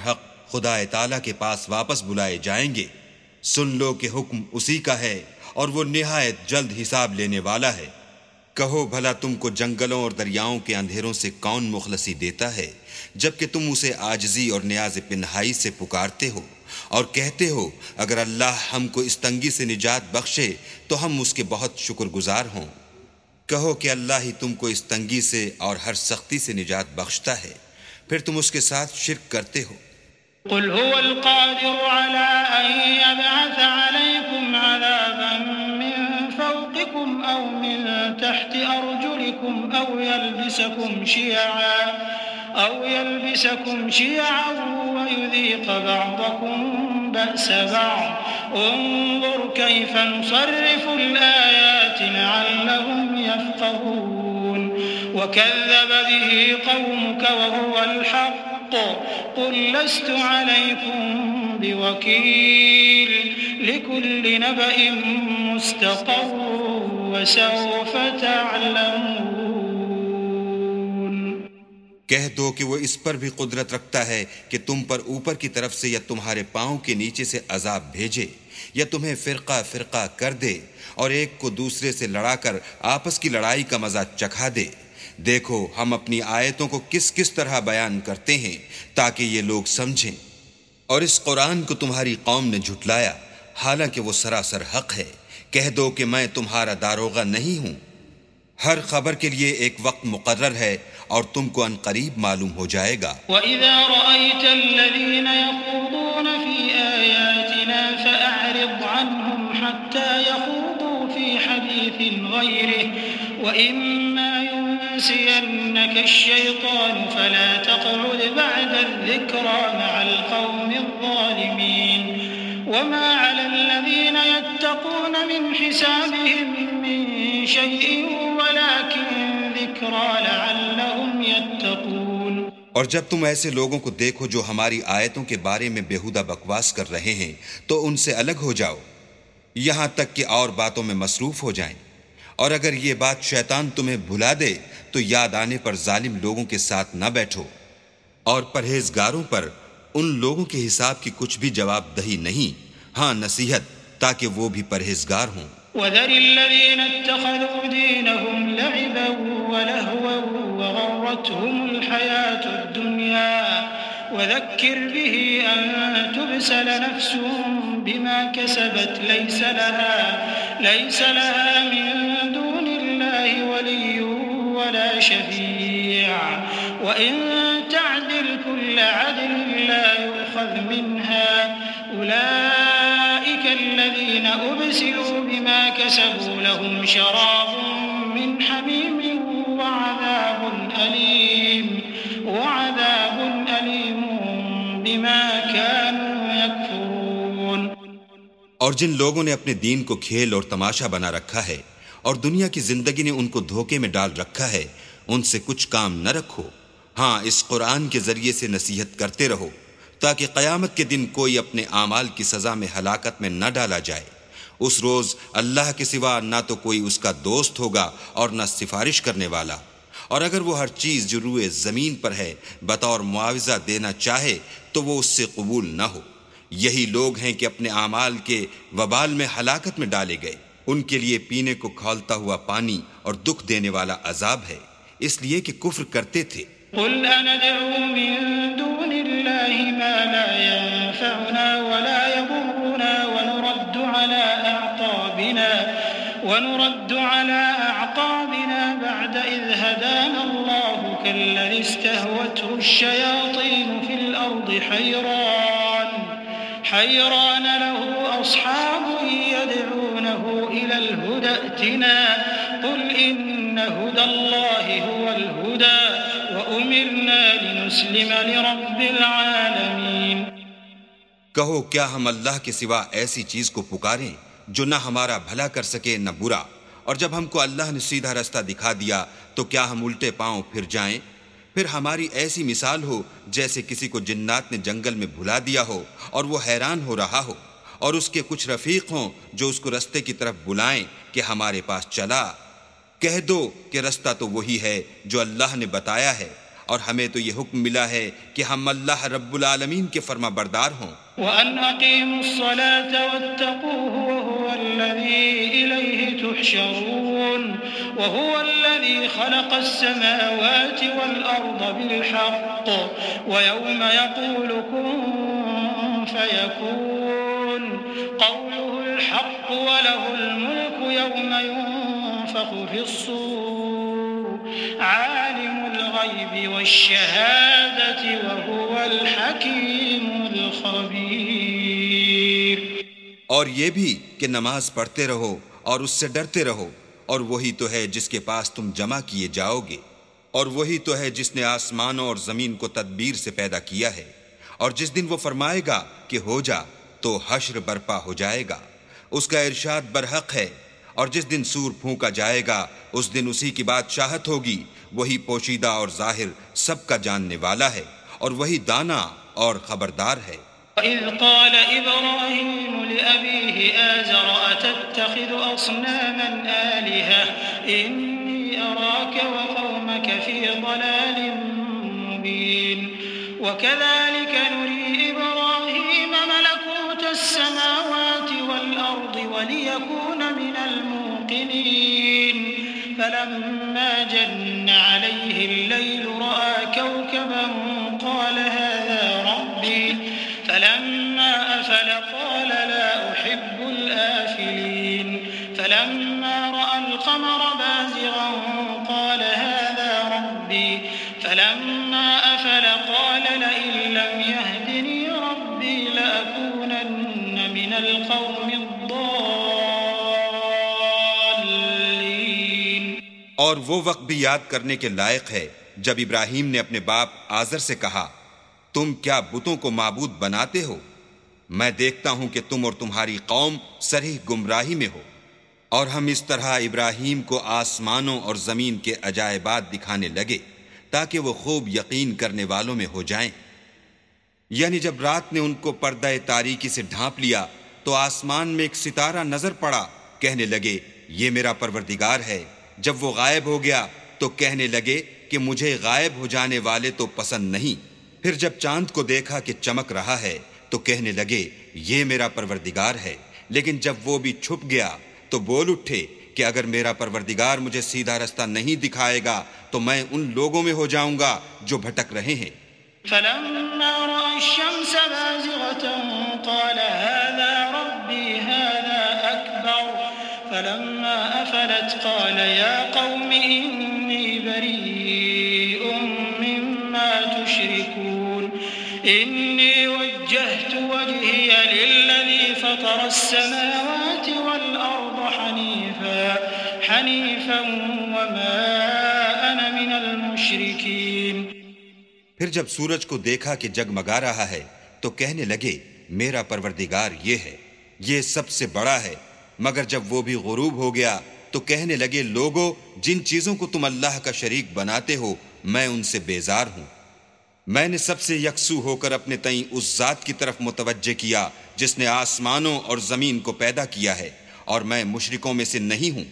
خدا تعالیٰ کے پاس واپس بلائے جائیں گے۔ سن لو کہ حکم اسی کا ہے اور وہ نہایت جلد حساب لینے والا ہے۔ کہو بھلا تم کو جنگلوں اور دریاؤں کے اندھیروں سے کون مخلصی دیتا ہے، جبکہ تم اسے عاجزی اور نیاز پنہائی سے پکارتے ہو اور کہتے ہو اگر اللہ ہم کو اس تنگی سے نجات بخشے تو ہم اس کے بہت شکر گزار ہوں۔ کہو کہ اللہ ہی تم کو اس تنگی سے اور ہر سختی سے نجات بخشتا ہے، پھر تم اس کے ساتھ شرک کرتے ہو۔ قل هو القادر على أن يبعث عليكم عذابا من فوقكم أو من تحت أرجلكم أو يلبسكم شيعا أو يلبسكم شيعا ويذيق بعضكم بأس بعض انظر كيف نصرف الآيات لعلهم يفقهون وكذب به قومك وهو الحق قل لست عليكم بوكيل لكل نبأ مستقر وسوف تعلمون۔ کہہ دو کہ وہ اس پر بھی قدرت رکھتا ہے کہ تم پر اوپر کی طرف سے یا تمہارے پاؤں کے نیچے سے عذاب بھیجے یا تمہیں فرقہ فرقہ کر دے اور ایک کو دوسرے سے لڑا کر آپس کی لڑائی کا مزہ چکھا دے۔ دیکھو ہم اپنی آیتوں کو کس کس طرح بیان کرتے ہیں تاکہ یہ لوگ سمجھیں۔ اور اس قرآن کو تمہاری قوم نے جھٹلایا حالانکہ وہ سراسر حق ہے۔ کہہ دو کہ میں تمہارا داروغہ نہیں ہوں۔ ہر خبر کے لیے ایک وقت مقرر ہے اور تم کو ان قریب معلوم ہو جائے گا۔ وَإِذَا رَأَيْتَ الَّذِينَ يَخُوضُونَ فِي آيَاتِنَا فَأَعْرِضْ عَنْهُمْ حَتَّى يَخُوضُوا فِي حَدِيثٍ غَيْرِهِ وَإِمَّا يُنْسِيَنَّكَ الشَّيْطَانُ فَلَا تَقْعُدْ بَعْدَ الذِّكْرَى مَعَ الْقَوْمِ الظَّالِمِينَ وَمَا عَلَى الَّذِينَ يَتَّقُونَ مِنْ حِسَابِهِمْ مِنْ شَيْءٍ وَلَكِنْ ذِكْرَى لَعَلَّهُمْ يَتَّقُونَ۔ اور جب تم ایسے لوگوں کو دیکھو جو ہماری آیتوں کے بارے میں بیہودہ بکواس کر رہے ہیں تو ان سے الگ ہو جاؤ یہاں تک کہ اور باتوں میں مصروف ہو جائیں، اور اگر یہ بات شیطان تمہیں بھلا دے تو یاد آنے پر ظالم لوگوں کے ساتھ نہ بیٹھو، اور پرہیزگاروں پر ان لوگوں کے حساب کی کچھ بھی جواب دہی نہیں، ہاں نصیحت تاکہ وہ بھی پرہیزگار ہوں۔ وَذَرِ الَّذِينَ اتَّخَذُوا دِينَهُمْ لَعِبًا وَلَهْوًا وَغَرَّتْهُمُ الْحَيَاةُ الدُّنْيَا وَذَكِّرْ بِهِ أَن تُبْسَلَ نَفْسٌ بِمَا كَسَبَتْ لَيْسَ لَهَا لَيْسَ لَهَا مِن دُونِ اللَّهِ وَلِيٌّ وَلَا شَفِيعٌ وَإِن تَعْدِلْ كُلَّ عَدْلٍ لَّا يُؤْخَذْ مِنْهَا أُولَٰئِكَ الَّذِينَ أُبْسِلُوا بِمَا كَسَبُوا لَهُمْ شَرَابٌ مِّنْ حَمِيمٍ وَعَذَابٌ أَلِيمٌ وَعَذَابٌ أَلِيمٌ بِمَا كَانُوا يَكْفُرُونَ۔ اور جن لوگوں نے اپنے دین کو کھیل اور تماشا بنا رکھا ہے اور دنیا کی زندگی نے ان کو دھوکے میں ڈال رکھا ہے، ان سے کچھ کام نہ رکھو، ہاں اس قرآن کے ذریعے سے نصیحت کرتے رہو تاکہ قیامت کے دن کوئی اپنے اعمال کی سزا میں ہلاکت میں نہ ڈالا جائے۔ اس روز اللہ کے سوا نہ تو کوئی اس کا دوست ہوگا اور نہ سفارش کرنے والا، اور اگر وہ ہر چیز جو روئے زمین پر ہے بطور معاوضہ دینا چاہے تو وہ اس سے قبول نہ ہو۔ یہی لوگ ہیں کہ اپنے اعمال کے وبال میں ہلاکت میں ڈالے گئے، ان کے لیے پینے کو کھولتا ہوا پانی اور دکھ دینے والا عذاب ہے، اس لیے کہ کفر کرتے تھے۔ قل أندعو من دون الله ما لا ينفعنا ولا يضرنا ونرد على أعقابنا ونرد على أعقابنا بعد إذ هدانا الله كالذي استهوته الشياطين في الأرض حيران حيران له أصحاب يدعونه إلى الهدى ائتنا قل إن هدى الله هو الهدى وأمرنا لنسلم لرب العالمين۔ کہو کیا ہم اللہ کے سوا ایسی چیز کو پکاریں جو نہ ہمارا بھلا کر سکے نہ برا، اور جب ہم کو اللہ نے سیدھا رستہ دکھا دیا تو کیا ہم الٹے پاؤں پھر جائیں؟ پھر ہماری ایسی مثال ہو جیسے کسی کو جنات نے جنگل میں بھلا دیا ہو اور وہ حیران ہو رہا ہو، اور اس کے کچھ رفیق ہوں جو اس کو رستے کی طرف بلائیں کہ ہمارے پاس چلا۔ کہہ دو کہ رستہ تو وہی ہے جو اللہ نے بتایا ہے، اور ہمیں تو یہ حکم ملا ہے کہ ہم اللہ رب العالمین کے فرما بردار ہوں۔ وَأَنْ أَقِيمُوا الصَّلَاةَ وَاتَّقُوهُ وَهُوَ الَّذِي إِلَيْهِ تُحْشَرُونَ وَهُوَ الَّذِي خَلَقَ السَّمَاوَاتِ وَالْأَرْضَ بِالْحَقِّ وَيَوْمَ يَقُولُ كُن فَيَكُونُ قَوْلُهُ الْحَقُّ وَلَهُ الْمُلْكُ يَوْمَ يُنفَخُ فِي الصُّورِ عَالِمُ الْغَيْبِ وَالشَّهَادَةِ وَهُوَ الْحَكِيمُ الْخَبِيرُ۔ اور یہ بھی کہ نماز پڑھتے رہو اور اس سے ڈرتے رہو، اور وہی تو ہے جس کے پاس تم جمع کیے جاؤ گے، اور وہی تو ہے جس نے آسمانوں اور زمین کو تدبیر سے پیدا کیا ہے، اور جس دن وہ فرمائے گا کہ ہو جا تو حشر برپا ہو جائے گا، اس کا ارشاد برحق ہے، اور جس دن سور پھونکا جائے گا اس دن اسی کی بادشاہت ہوگی، وہی پوشیدہ اور ظاہر سب کا جاننے والا ہے، اور وہی دانا اور خبردار ہے۔ وَإِذْ قَالَ إِبْرَاهِيمُ لِأَبِيهِ آزَرَ أَتَتَّخِذُ أَصْنَامًا آلِهَةً إِنِّي أَرَاكَ وَقَوْمَكَ فِي ضَلَالٍ مُّبِينٍ وَكَذَلِكَ نُرِي إِبْرَاهِيمَ مَلَكُوتَ السَّمَاوَاتِ وَالْأَرْضِ وَلِيَكُونَ مِنَ الْمُوقِنِينَ فَلَمَّا جَنَّ عَلَيْهِ اللَّيْلُ رَأَىٰ كَوْكَبًا قَالَ هَٰذَا رَبِّي فلما أفل قال لا أحب الآفلين فلما رأى القمر بازغا قال هذا ربي فلما أفل قال لئن لم يهدني ربي لأكونن من القوم الضالين۔ اور وہ وقت بھی یاد کرنے کے لائق ہے جب ابراہیم نے اپنے باپ آزر سے کہا، تم کیا بتوں کو معبود بناتے ہو؟ میں دیکھتا ہوں کہ تم اور تمہاری قوم صریح گمراہی میں ہو۔ اور ہم اس طرح ابراہیم کو آسمانوں اور زمین کے عجائبات دکھانے لگے تاکہ وہ خوب یقین کرنے والوں میں ہو جائیں۔ یعنی جب رات نے ان کو پردہ تاریکی سے ڈھانپ لیا تو آسمان میں ایک ستارہ نظر پڑا، کہنے لگے یہ میرا پروردگار ہے۔ جب وہ غائب ہو گیا تو کہنے لگے کہ مجھے غائب ہو جانے والے تو پسند نہیں۔ پھر جب چاند کو دیکھا کہ چمک رہا ہے تو کہنے لگے یہ میرا پروردگار ہے، لیکن جب وہ بھی چھپ گیا تو بول اٹھے کہ اگر میرا پروردگار مجھے سیدھا رستہ نہیں دکھائے گا تو میں ان لوگوں میں ہو جاؤں گا جو بھٹک رہے ہیں۔ فلما رأى الشمس بازغة قال هذا ربي هذا أكبر فلما أفلت قال يا قوم إني بريء مما تشركون إني وجهت وجهي للذي فطر السماوات والأرض حنيفا حنيفا وما أنا من المشركين۔ پھر جب سورج کو دیکھا کہ جگمگا رہا ہے تو کہنے لگے میرا پروردگار یہ ہے، یہ سب سے بڑا ہے۔ مگر جب وہ بھی غروب ہو گیا تو کہنے لگے لوگو جن چیزوں کو تم اللہ کا شریک بناتے ہو میں ان سے بیزار ہوں۔ میں نے سب سے یکسو ہو کر اپنے تئیں اس ذات کی طرف متوجہ کیا جس نے آسمانوں اور زمین کو پیدا کیا ہے، اور میں مشرکوں میں سے نہیں ہوں۔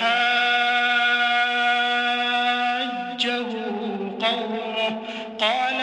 قال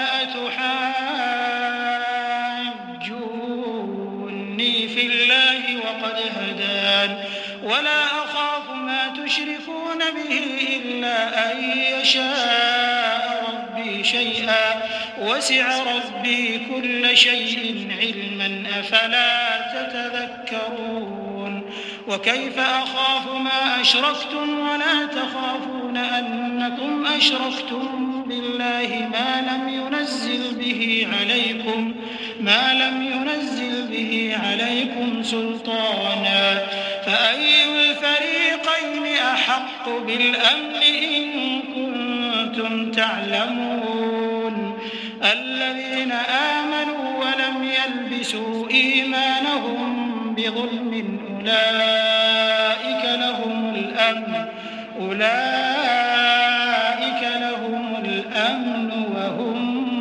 أتحاجوني في الله وقد هدان ولا أخاف ما تشركون به إلا أن يشاء ربي شيئا وسع ربي كل شيء علما أفلا تتذكرون وكيف أخاف ما أشركتم ولا تخافون أنكم أشركتم بالله ما لم ينزل به عليكم ما لم ينزل به عليكم سلطانا فأي الفريقين أحق بالأمن إن كنتم تعلمون الذين آمنوا ولم يلبسوا إيمانهم بظلم أولئك لهم الأمن أولئك لهم الأمن وهم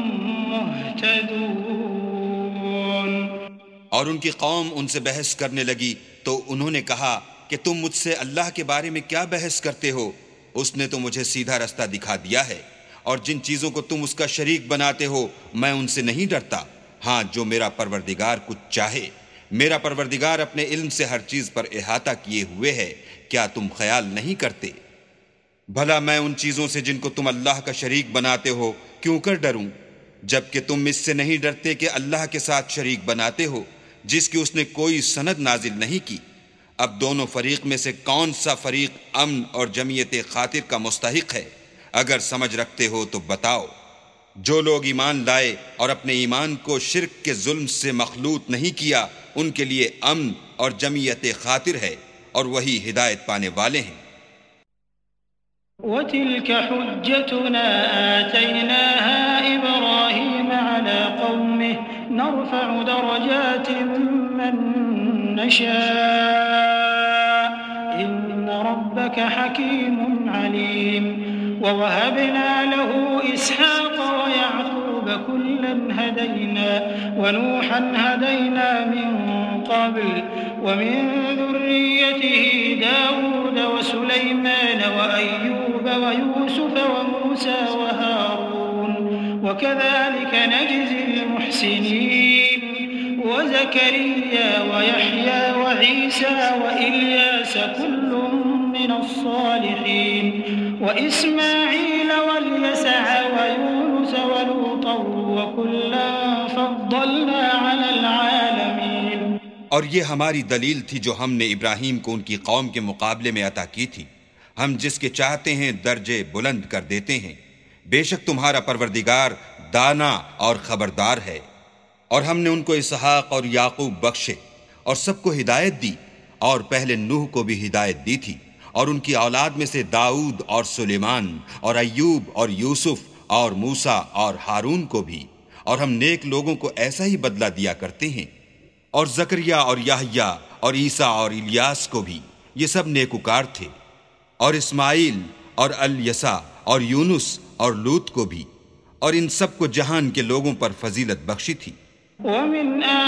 مهتدون۔ اور ان کی قوم ان سے بحث کرنے لگی تو انہوں نے کہا کہ تم مجھ سے اللہ کے بارے میں کیا بحث کرتے ہو؟ اس نے تو مجھے سیدھا رستہ دکھا دیا ہے، اور جن چیزوں کو تم اس کا شریک بناتے ہو میں ان سے نہیں ڈرتا۔ ہاں جو میرا پروردگار کچھ چاہے، میرا پروردگار اپنے علم سے ہر چیز پر احاطہ کیے ہوئے ہے، کیا تم خیال نہیں کرتے؟ بھلا میں ان چیزوں سے جن کو تم اللہ کا شریک بناتے ہو کیوں کر ڈروں، جبکہ تم اس سے نہیں ڈرتے کہ اللہ کے ساتھ شریک بناتے ہو جس کی اس نے کوئی سند نازل نہیں کی۔ اب دونوں فریق میں سے کون سا فریق امن اور جمعیت خاطر کا مستحق ہے؟ اگر سمجھ رکھتے ہو تو بتاؤ۔ جو لوگ ایمان لائے اور اپنے ایمان کو شرک کے ظلم سے مخلوط نہیں کیا ان کے لیے امن اور جمعیت خاطر ہے، اور وہی ہدایت پانے والے ہیں۔ وَتِلْكَ حُجَّتُنَا آتَيْنَاهَا إِبْرَاهِيمَ عَلَى قَوْمِهِ نَرْفَعُ دَرَجَاتٍ مَّن نَّشَاءُ إِنَّ رَبَّكَ حَكِيمٌ عَلِيمٌ وَوَهَبْنَا لَهُ إِسْحَاقَ وَيَعْقُوبَ كُلًّا هَدَيْنَا وَنُوحًا هَدَيْنَا مِن قَبْلُ وَمِن ذُرِّيَّتِهِ دَاوُودَ وَسُلَيْمَانَ وَأَيُّوبَ وَيُوسُفَ وَمُوسَى وَهَارُونَ وَكَذَلِكَ نَجْزِي الْمُحْسِنِينَ وَزَكَرِيَّا وَيَحْيَى وَعِيسَى وَإِلْيَاسَ كُلٌّ مِّنَ الصَّالِحِينَ وَإِسْمَاعِيلَ وَالْيَسَعَ وَيُونُسَ وَلُوطًا وَكُلًّا فَضَّلْنَا عَلَى الْعَالَمِينَ۔ اور یہ ہماری دلیل تھی جو ہم نے ابراہیم کو ان کی قوم کے مقابلے میں عطا کی تھی، ہم جس کے چاہتے ہیں درجے بلند کر دیتے ہیں۔ بے شک تمہارا پروردگار دانا اور خبردار ہے۔ اور ہم نے ان کو اسحاق اور یعقوب بخشے اور سب کو ہدایت دی، اور پہلے نوح کو بھی ہدایت دی تھی، اور ان کی اولاد میں سے داؤد اور سلیمان اور ایوب اور یوسف اور موسیٰ اور ہارون کو بھی، اور ہم نیک لوگوں کو ایسا ہی بدلہ دیا کرتے ہیں۔ اور زکریا اور یحییٰ اور عیسیٰ اور الیاس کو بھی، یہ سب نیکوکار تھے، اور اسماعیل اور الیسع اور یونس اور لوط کو بھی، اور ان سب کو جہان کے لوگوں پر فضیلت بخشی تھی۔ وَمِنْ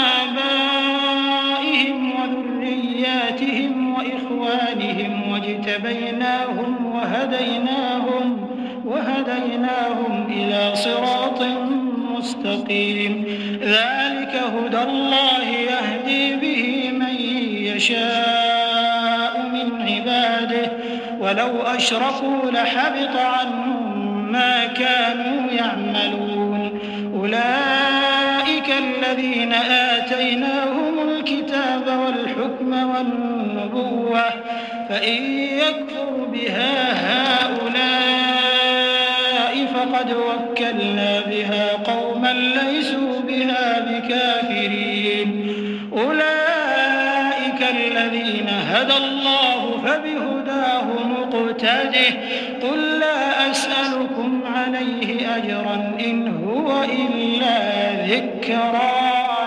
آبَائِهِمْ وَذُرِّيَّاتِهِمْ وَإِخْوَانِهِمْ وَاجْتَبَيْنَاهُمْ وَهَدَيْنَاهُمْ وَهَدَيْنَاهُمْ إِلَى صِرَاطٍ مُّسْتَقِيمٍ ذَلِكَ هُدَى اللَّهِ يَهْدِي بِهِ مَن يَشَاءُ مِنْ عِبَادِهِ وَلَوْ أَشْرَكُوا لَحَبِطَ عَنْهُم مَّا كَانُوا يَعْمَلُونَ أُولَٰئِكَ الَّذِينَ آتَيْنَاهُمُ الْكِتَابَ وَالْحُكْمَ وَالنُّبُوَّةَ فَإِن يَكْفُرْ بِهَا هَٰؤُلَاءِ فَقَدْ وَكَّلْنَا بِهَا قَوْمًا لَّيْسُوا بِهَا بِكَافِرِينَ أُولَٰئِكَ الَّذِينَ هَدَى اللَّهُ فَبِهُدَاهُ مُقْتَدِهْ قُل لَّا أَسْأَلُكُمْ عَلَيْهِ أَجْرًا إِنْ هُوَ إِلَّا ذِكْرَىٰ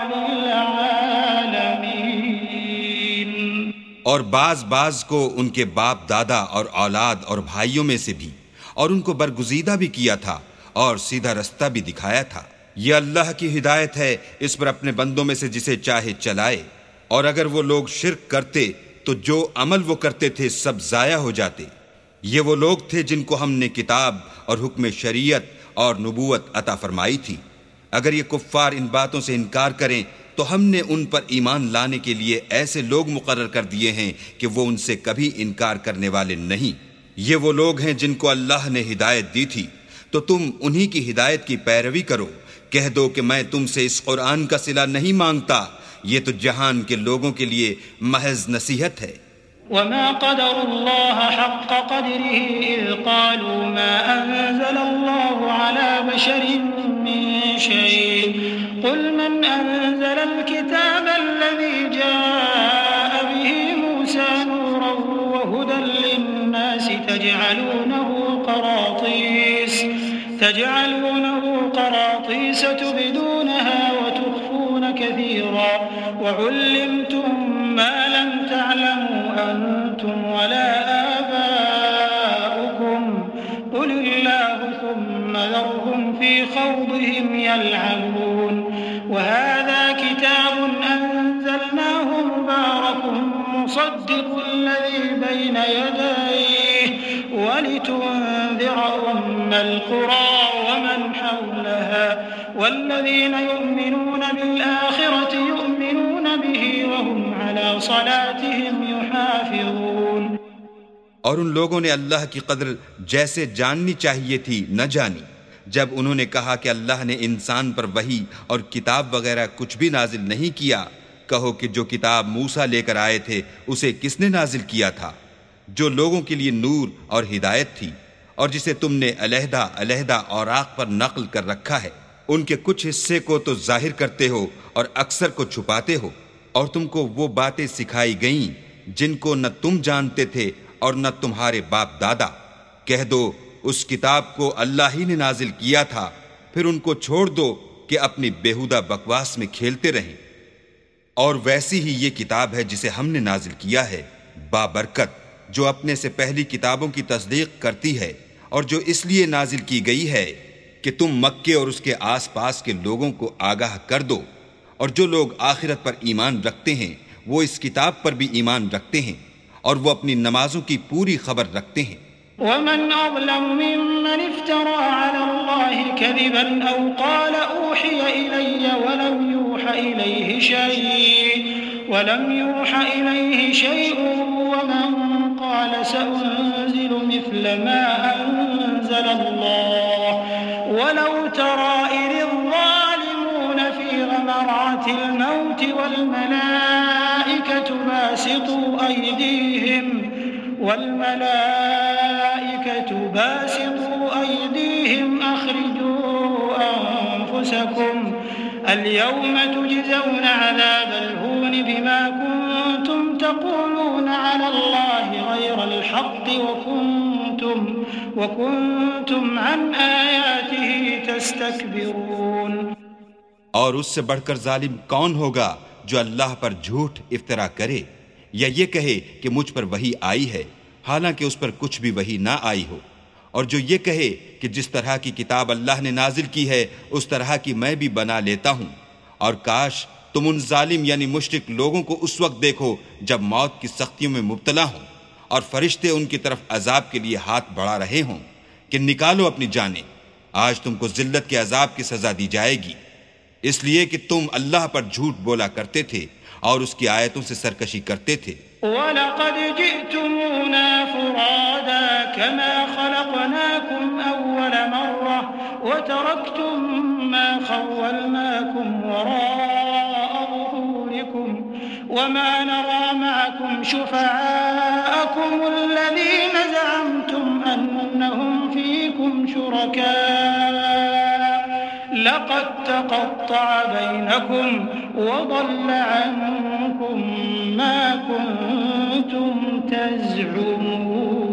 لِلْعَالَمِينَ۔ اور بعض بعض کو ان کے باپ دادا اور اولاد اور بھائیوں میں سے بھی، اور ان کو برگزیدہ بھی کیا تھا اور سیدھا رستہ بھی دکھایا تھا۔ یہ اللہ کی ہدایت ہے، اس پر اپنے بندوں میں سے جسے چاہے چلائے، اور اگر وہ لوگ شرک کرتے تو جو عمل وہ کرتے تھے سب ضائع ہو جاتے۔ یہ وہ لوگ تھے جن کو ہم نے کتاب اور حکم شریعت اور نبوت عطا فرمائی تھی۔ اگر یہ کفار ان باتوں سے انکار کریں تو ہم نے ان پر ایمان لانے کے لیے ایسے لوگ مقرر کر دیے ہیں کہ وہ ان سے کبھی انکار کرنے والے نہیں۔ یہ وہ لوگ ہیں جن کو اللہ نے ہدایت دی تھی، تو تم انہی کی ہدایت کی پیروی کرو۔ کہہ دو کہ میں تم سے اس قرآن کا صلہ نہیں مانگتا، یہ تو جہان کے لوگوں کے لیے محض نصیحت ہے۔ وما قدر الله حق قدره إذ قالوا ما أنزل الله على بشر من شيء قل من أنزل الكتاب الذي جاء به موسى نورا وهدى للناس تجعلونه قراطيس تجعلونه قراطيس تبدونها وتخفون كثيرا وعلمتم ما لم تعلموا أنتم ولا آباؤكم قل الله ثم ذرهم في خوضهم يلعبون وهذا كتاب أنزلناه مبارك مصدق الذي بين يديه ولتنذر أم القرى ومن حولها والذين يؤمنون بالآخرة يؤمنون به وهم على صلاتهم يحافظون۔ اور ان لوگوں نے اللہ کی قدر جیسے جاننی چاہیے تھی نہ جانی جب انہوں نے کہا کہ اللہ نے انسان پر وحی اور کتاب وغیرہ کچھ بھی نازل نہیں کیا۔ کہو کہ جو کتاب موسیٰ لے کر آئے تھے اسے کس نے نازل کیا تھا؟ جو لوگوں کے لیے نور اور ہدایت تھی، اور جسے تم نے علیحدہ علیحدہ اوراق پر نقل کر رکھا ہے۔ ان کے کچھ حصے کو تو ظاہر کرتے ہو اور اکثر کو چھپاتے ہو، اور تم کو وہ باتیں سکھائی گئیں جن کو نہ تم جانتے تھے اور نہ تمہارے باپ دادا۔ کہہ دو اس کتاب کو اللہ ہی نے نازل کیا تھا، پھر ان کو چھوڑ دو کہ اپنی بیہودہ بکواس میں کھیلتے رہیں۔ اور ویسی ہی یہ کتاب ہے جسے ہم نے نازل کیا ہے، بابرکت، جو اپنے سے پہلی کتابوں کی تصدیق کرتی ہے، اور جو اس لیے نازل کی گئی ہے کہ تم مکے اور اس کے آس پاس کے لوگوں کو آگاہ کر دو، اور جو لوگ آخرت پر ایمان رکھتے ہیں وہ اس کتاب پر بھی ایمان رکھتے ہیں، اور وہ اپنی نمازوں کی پوری خبر رکھتے ہیں۔ ومن أظلم ممن افترى على الله كذبا أو قال أوحي إلي ولم يوحى إليه شيء ولم يوحى إليه شيء ومن قال سأنزل مثل ما أنزل الله ولو ترى إذ الظالمون في غمرات الموت والملائكة باسطوا أيديهم والملائكة باسطوا أيديهم أخرجوا أنفسكم اليوم تجزون عذاب الهون بما كنتم تقولون على الله غير الحق وكنتم وكنتم عن آياته تستكبرون۔ اور اس سے بڑھ کر ظالم کون ہوگا جو اللہ پر جھوٹ افطرا کرے یا یہ کہے کہ مجھ پر وحی آئی ہے حالانکہ اس پر کچھ بھی وحی نہ آئی ہو، اور جو یہ کہے کہ جس طرح کی کتاب اللہ نے نازل کی ہے اس طرح کی میں بھی بنا لیتا ہوں۔ اور کاش تم ان ظالم یعنی مشرک لوگوں کو اس وقت دیکھو جب موت کی سختیوں میں مبتلا ہوں اور فرشتے ان کی طرف عذاب کے لیے ہاتھ بڑھا رہے ہوں کہ نکالو اپنی جانیں، آج تم کو ذلت کے عذاب کی سزا دی جائے گی، اس لیے کہ تم اللہ پر جھوٹ بولا کرتے تھے اور اس کی آیتوں سے سرکشی کرتے تھے۔ وَلَقَدْ جِئْتُمُونَا فُرَادَا كَمَا خَلَقْنَاكُمْ أَوَّلَ مَرَّةٍ وَتَرَكْتُم مَّا خَوَّلْنَاكُمْ وَرَاءَ ظُهُورِكُمْ وَمَا نَرَىٰ مَعَكُمْ شُفَعَاءَكُمُ الَّذِينَ زَعَمْتُمْ أَنَّهُمْ فِيكُمْ شُرَكَاءُ لقد تقطع بينكم وضل عنكم ما كنتم تزعمون۔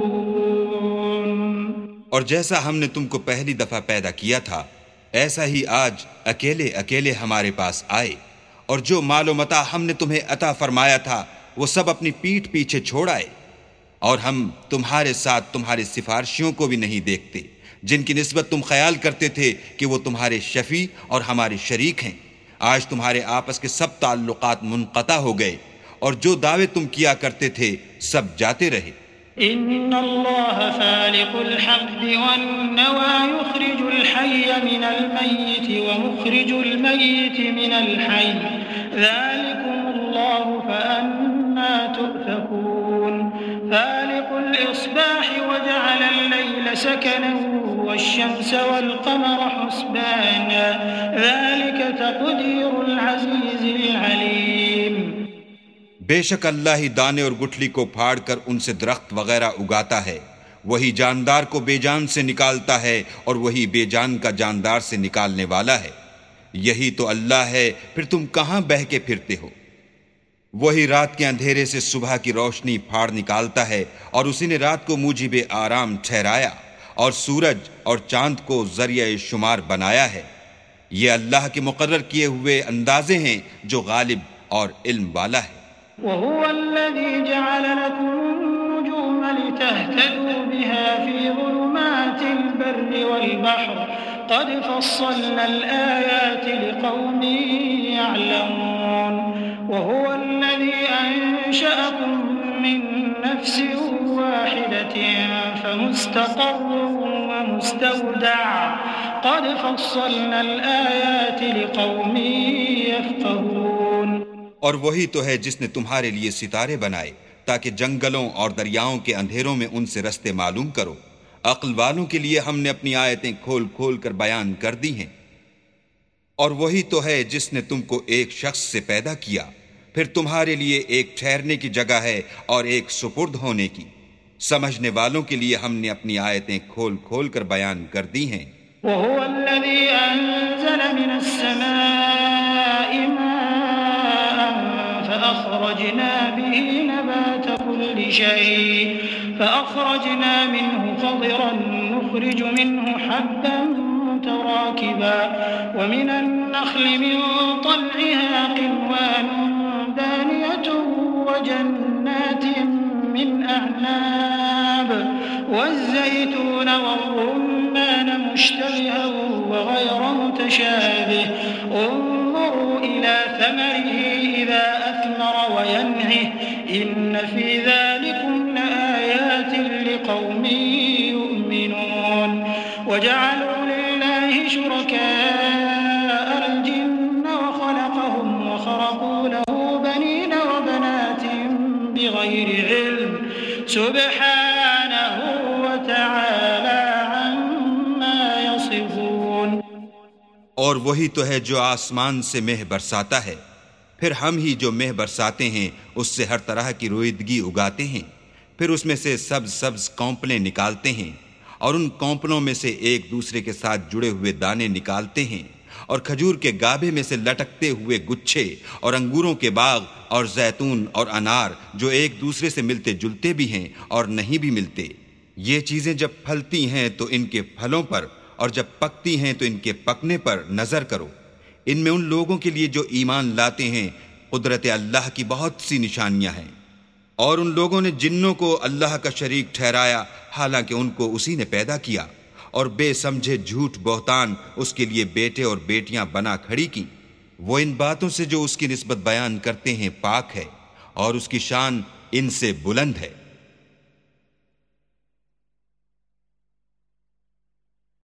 اور جیسا ہم نے تم کو پہلی دفعہ پیدا کیا تھا ایسا ہی آج اکیلے اکیلے ہمارے پاس آئے، اور جو مال و متاع ہم نے تمہیں عطا فرمایا تھا وہ سب اپنی پیٹھ پیچھے چھوڑ آئے، اور ہم تمہارے ساتھ تمہارے سفارشیوں کو بھی نہیں دیکھتے جن کی نسبت تم خیال کرتے تھے کہ وہ تمہارے شفیع اور ہمارے شریک ہیں۔ آج تمہارے آپس کے سب تعلقات منقطع ہو گئے، اور جو دعوے تم کیا کرتے تھے سب جاتے رہے۔ ان اللہ فالق الحب والنوى يخرج الحي من الميت ومخرج الميت من الحي ذلكم الله فأنا تؤفكون فالق الإصباح وجعل الليل سكنا والشمس والقمر حسبانا ذلك تقدير العزيز العليم۔ بے شک اللہ ہی دانے اور گٹھلی کو پھاڑ کر ان سے درخت وغیرہ اگاتا ہے، وہی جاندار کو بے جان سے نکالتا ہے اور وہی بے جان کا جاندار سے نکالنے والا ہے۔ یہی تو اللہ ہے، پھر تم کہاں بہہ کے پھرتے ہو؟ وہی رات کے اندھیرے سے صبح کی روشنی پھاڑ نکالتا ہے، اور اسی نے رات کو موجب آرام ٹھہرایا اور سورج اور چاند کو ذریعہ شمار بنایا ہے۔ یہ اللہ کے مقرر کیے ہوئے اندازے ہیں جو غالب اور علم والا ہے۔ وهو الذي جعل لكم النجوم لتهتدوا بها في ظلمات البر والبحر قد فصلنا الآيات لقوم يعلمون وهو الذي أنشأكم من نفس واحدة فمستقر ومستودع قد فصلنا الآيات لقوم يفقهون. اور وہی تو ہے جس نے تمہارے لیے ستارے بنائے تاکہ جنگلوں اور دریاؤں کے اندھیروں میں ان سے رستے معلوم کرو. عقل والوں کے لیے ہم نے اپنی آیتیں کھول کھول کر بیان کر دی ہیں. اور وہی تو ہے جس نے تم کو ایک شخص سے پیدا کیا، پھر تمہارے لیے ایک ٹھہرنے کی جگہ ہے اور ایک سپرد ہونے کی. سمجھنے والوں کے لیے ہم نے اپنی آیتیں کھول کھول کر بیان کر دی ہیں. وهو الذي أنزل من السماء ماء فأخرجنا به نبات كل شيء فأخرجنا منه خضرا نخرج منه حبا متراكبا ومن النخل من طلعها قنوان دانية وجنات من أعناب والزيتون والرمان مشتبها وغير متشابه انظروا إلى ثمره إذا أثمر وينعه إن في ذلكم لآيات لقوم يؤمنون. وجعلوا لله شركاء الجن وخلقهم وخرقوا له بنين وبنات بغير علم سبحانه وتعالى عما يصفون. اور وہی تو ہے جو آسمان سے مہ برساتا ہے، پھر ہم ہی جو مہ برساتے ہیں اس سے ہر طرح کی رویدگی اگاتے ہیں، پھر اس میں سے سبز سبز کونپلیں نکالتے ہیں اور ان کونپلوں میں سے ایک دوسرے کے ساتھ جڑے ہوئے دانے نکالتے ہیں، اور کھجور کے گابے میں سے لٹکتے ہوئے گچھے، اور انگوروں کے باغ اور زیتون اور انار جو ایک دوسرے سے ملتے جلتے بھی ہیں اور نہیں بھی ملتے. یہ چیزیں جب پھلتی ہیں تو ان کے پھلوں پر، اور جب پکتی ہیں تو ان کے پکنے پر نظر کرو. ان میں ان لوگوں کے لیے جو ایمان لاتے ہیں قدرت اللہ کی بہت سی نشانیاں ہیں. اور ان لوگوں نے جنوں کو اللہ کا شریک ٹھہرایا حالانکہ ان کو اسی نے پیدا کیا، اور بے سمجھے جھوٹ بہتان اس کے لیے بیٹے اور بیٹیاں بنا کھڑی کی. وہ ان باتوں سے جو اس کی نسبت بیان کرتے ہیں پاک ہے، اور اس کی شان ان سے بلند ہے.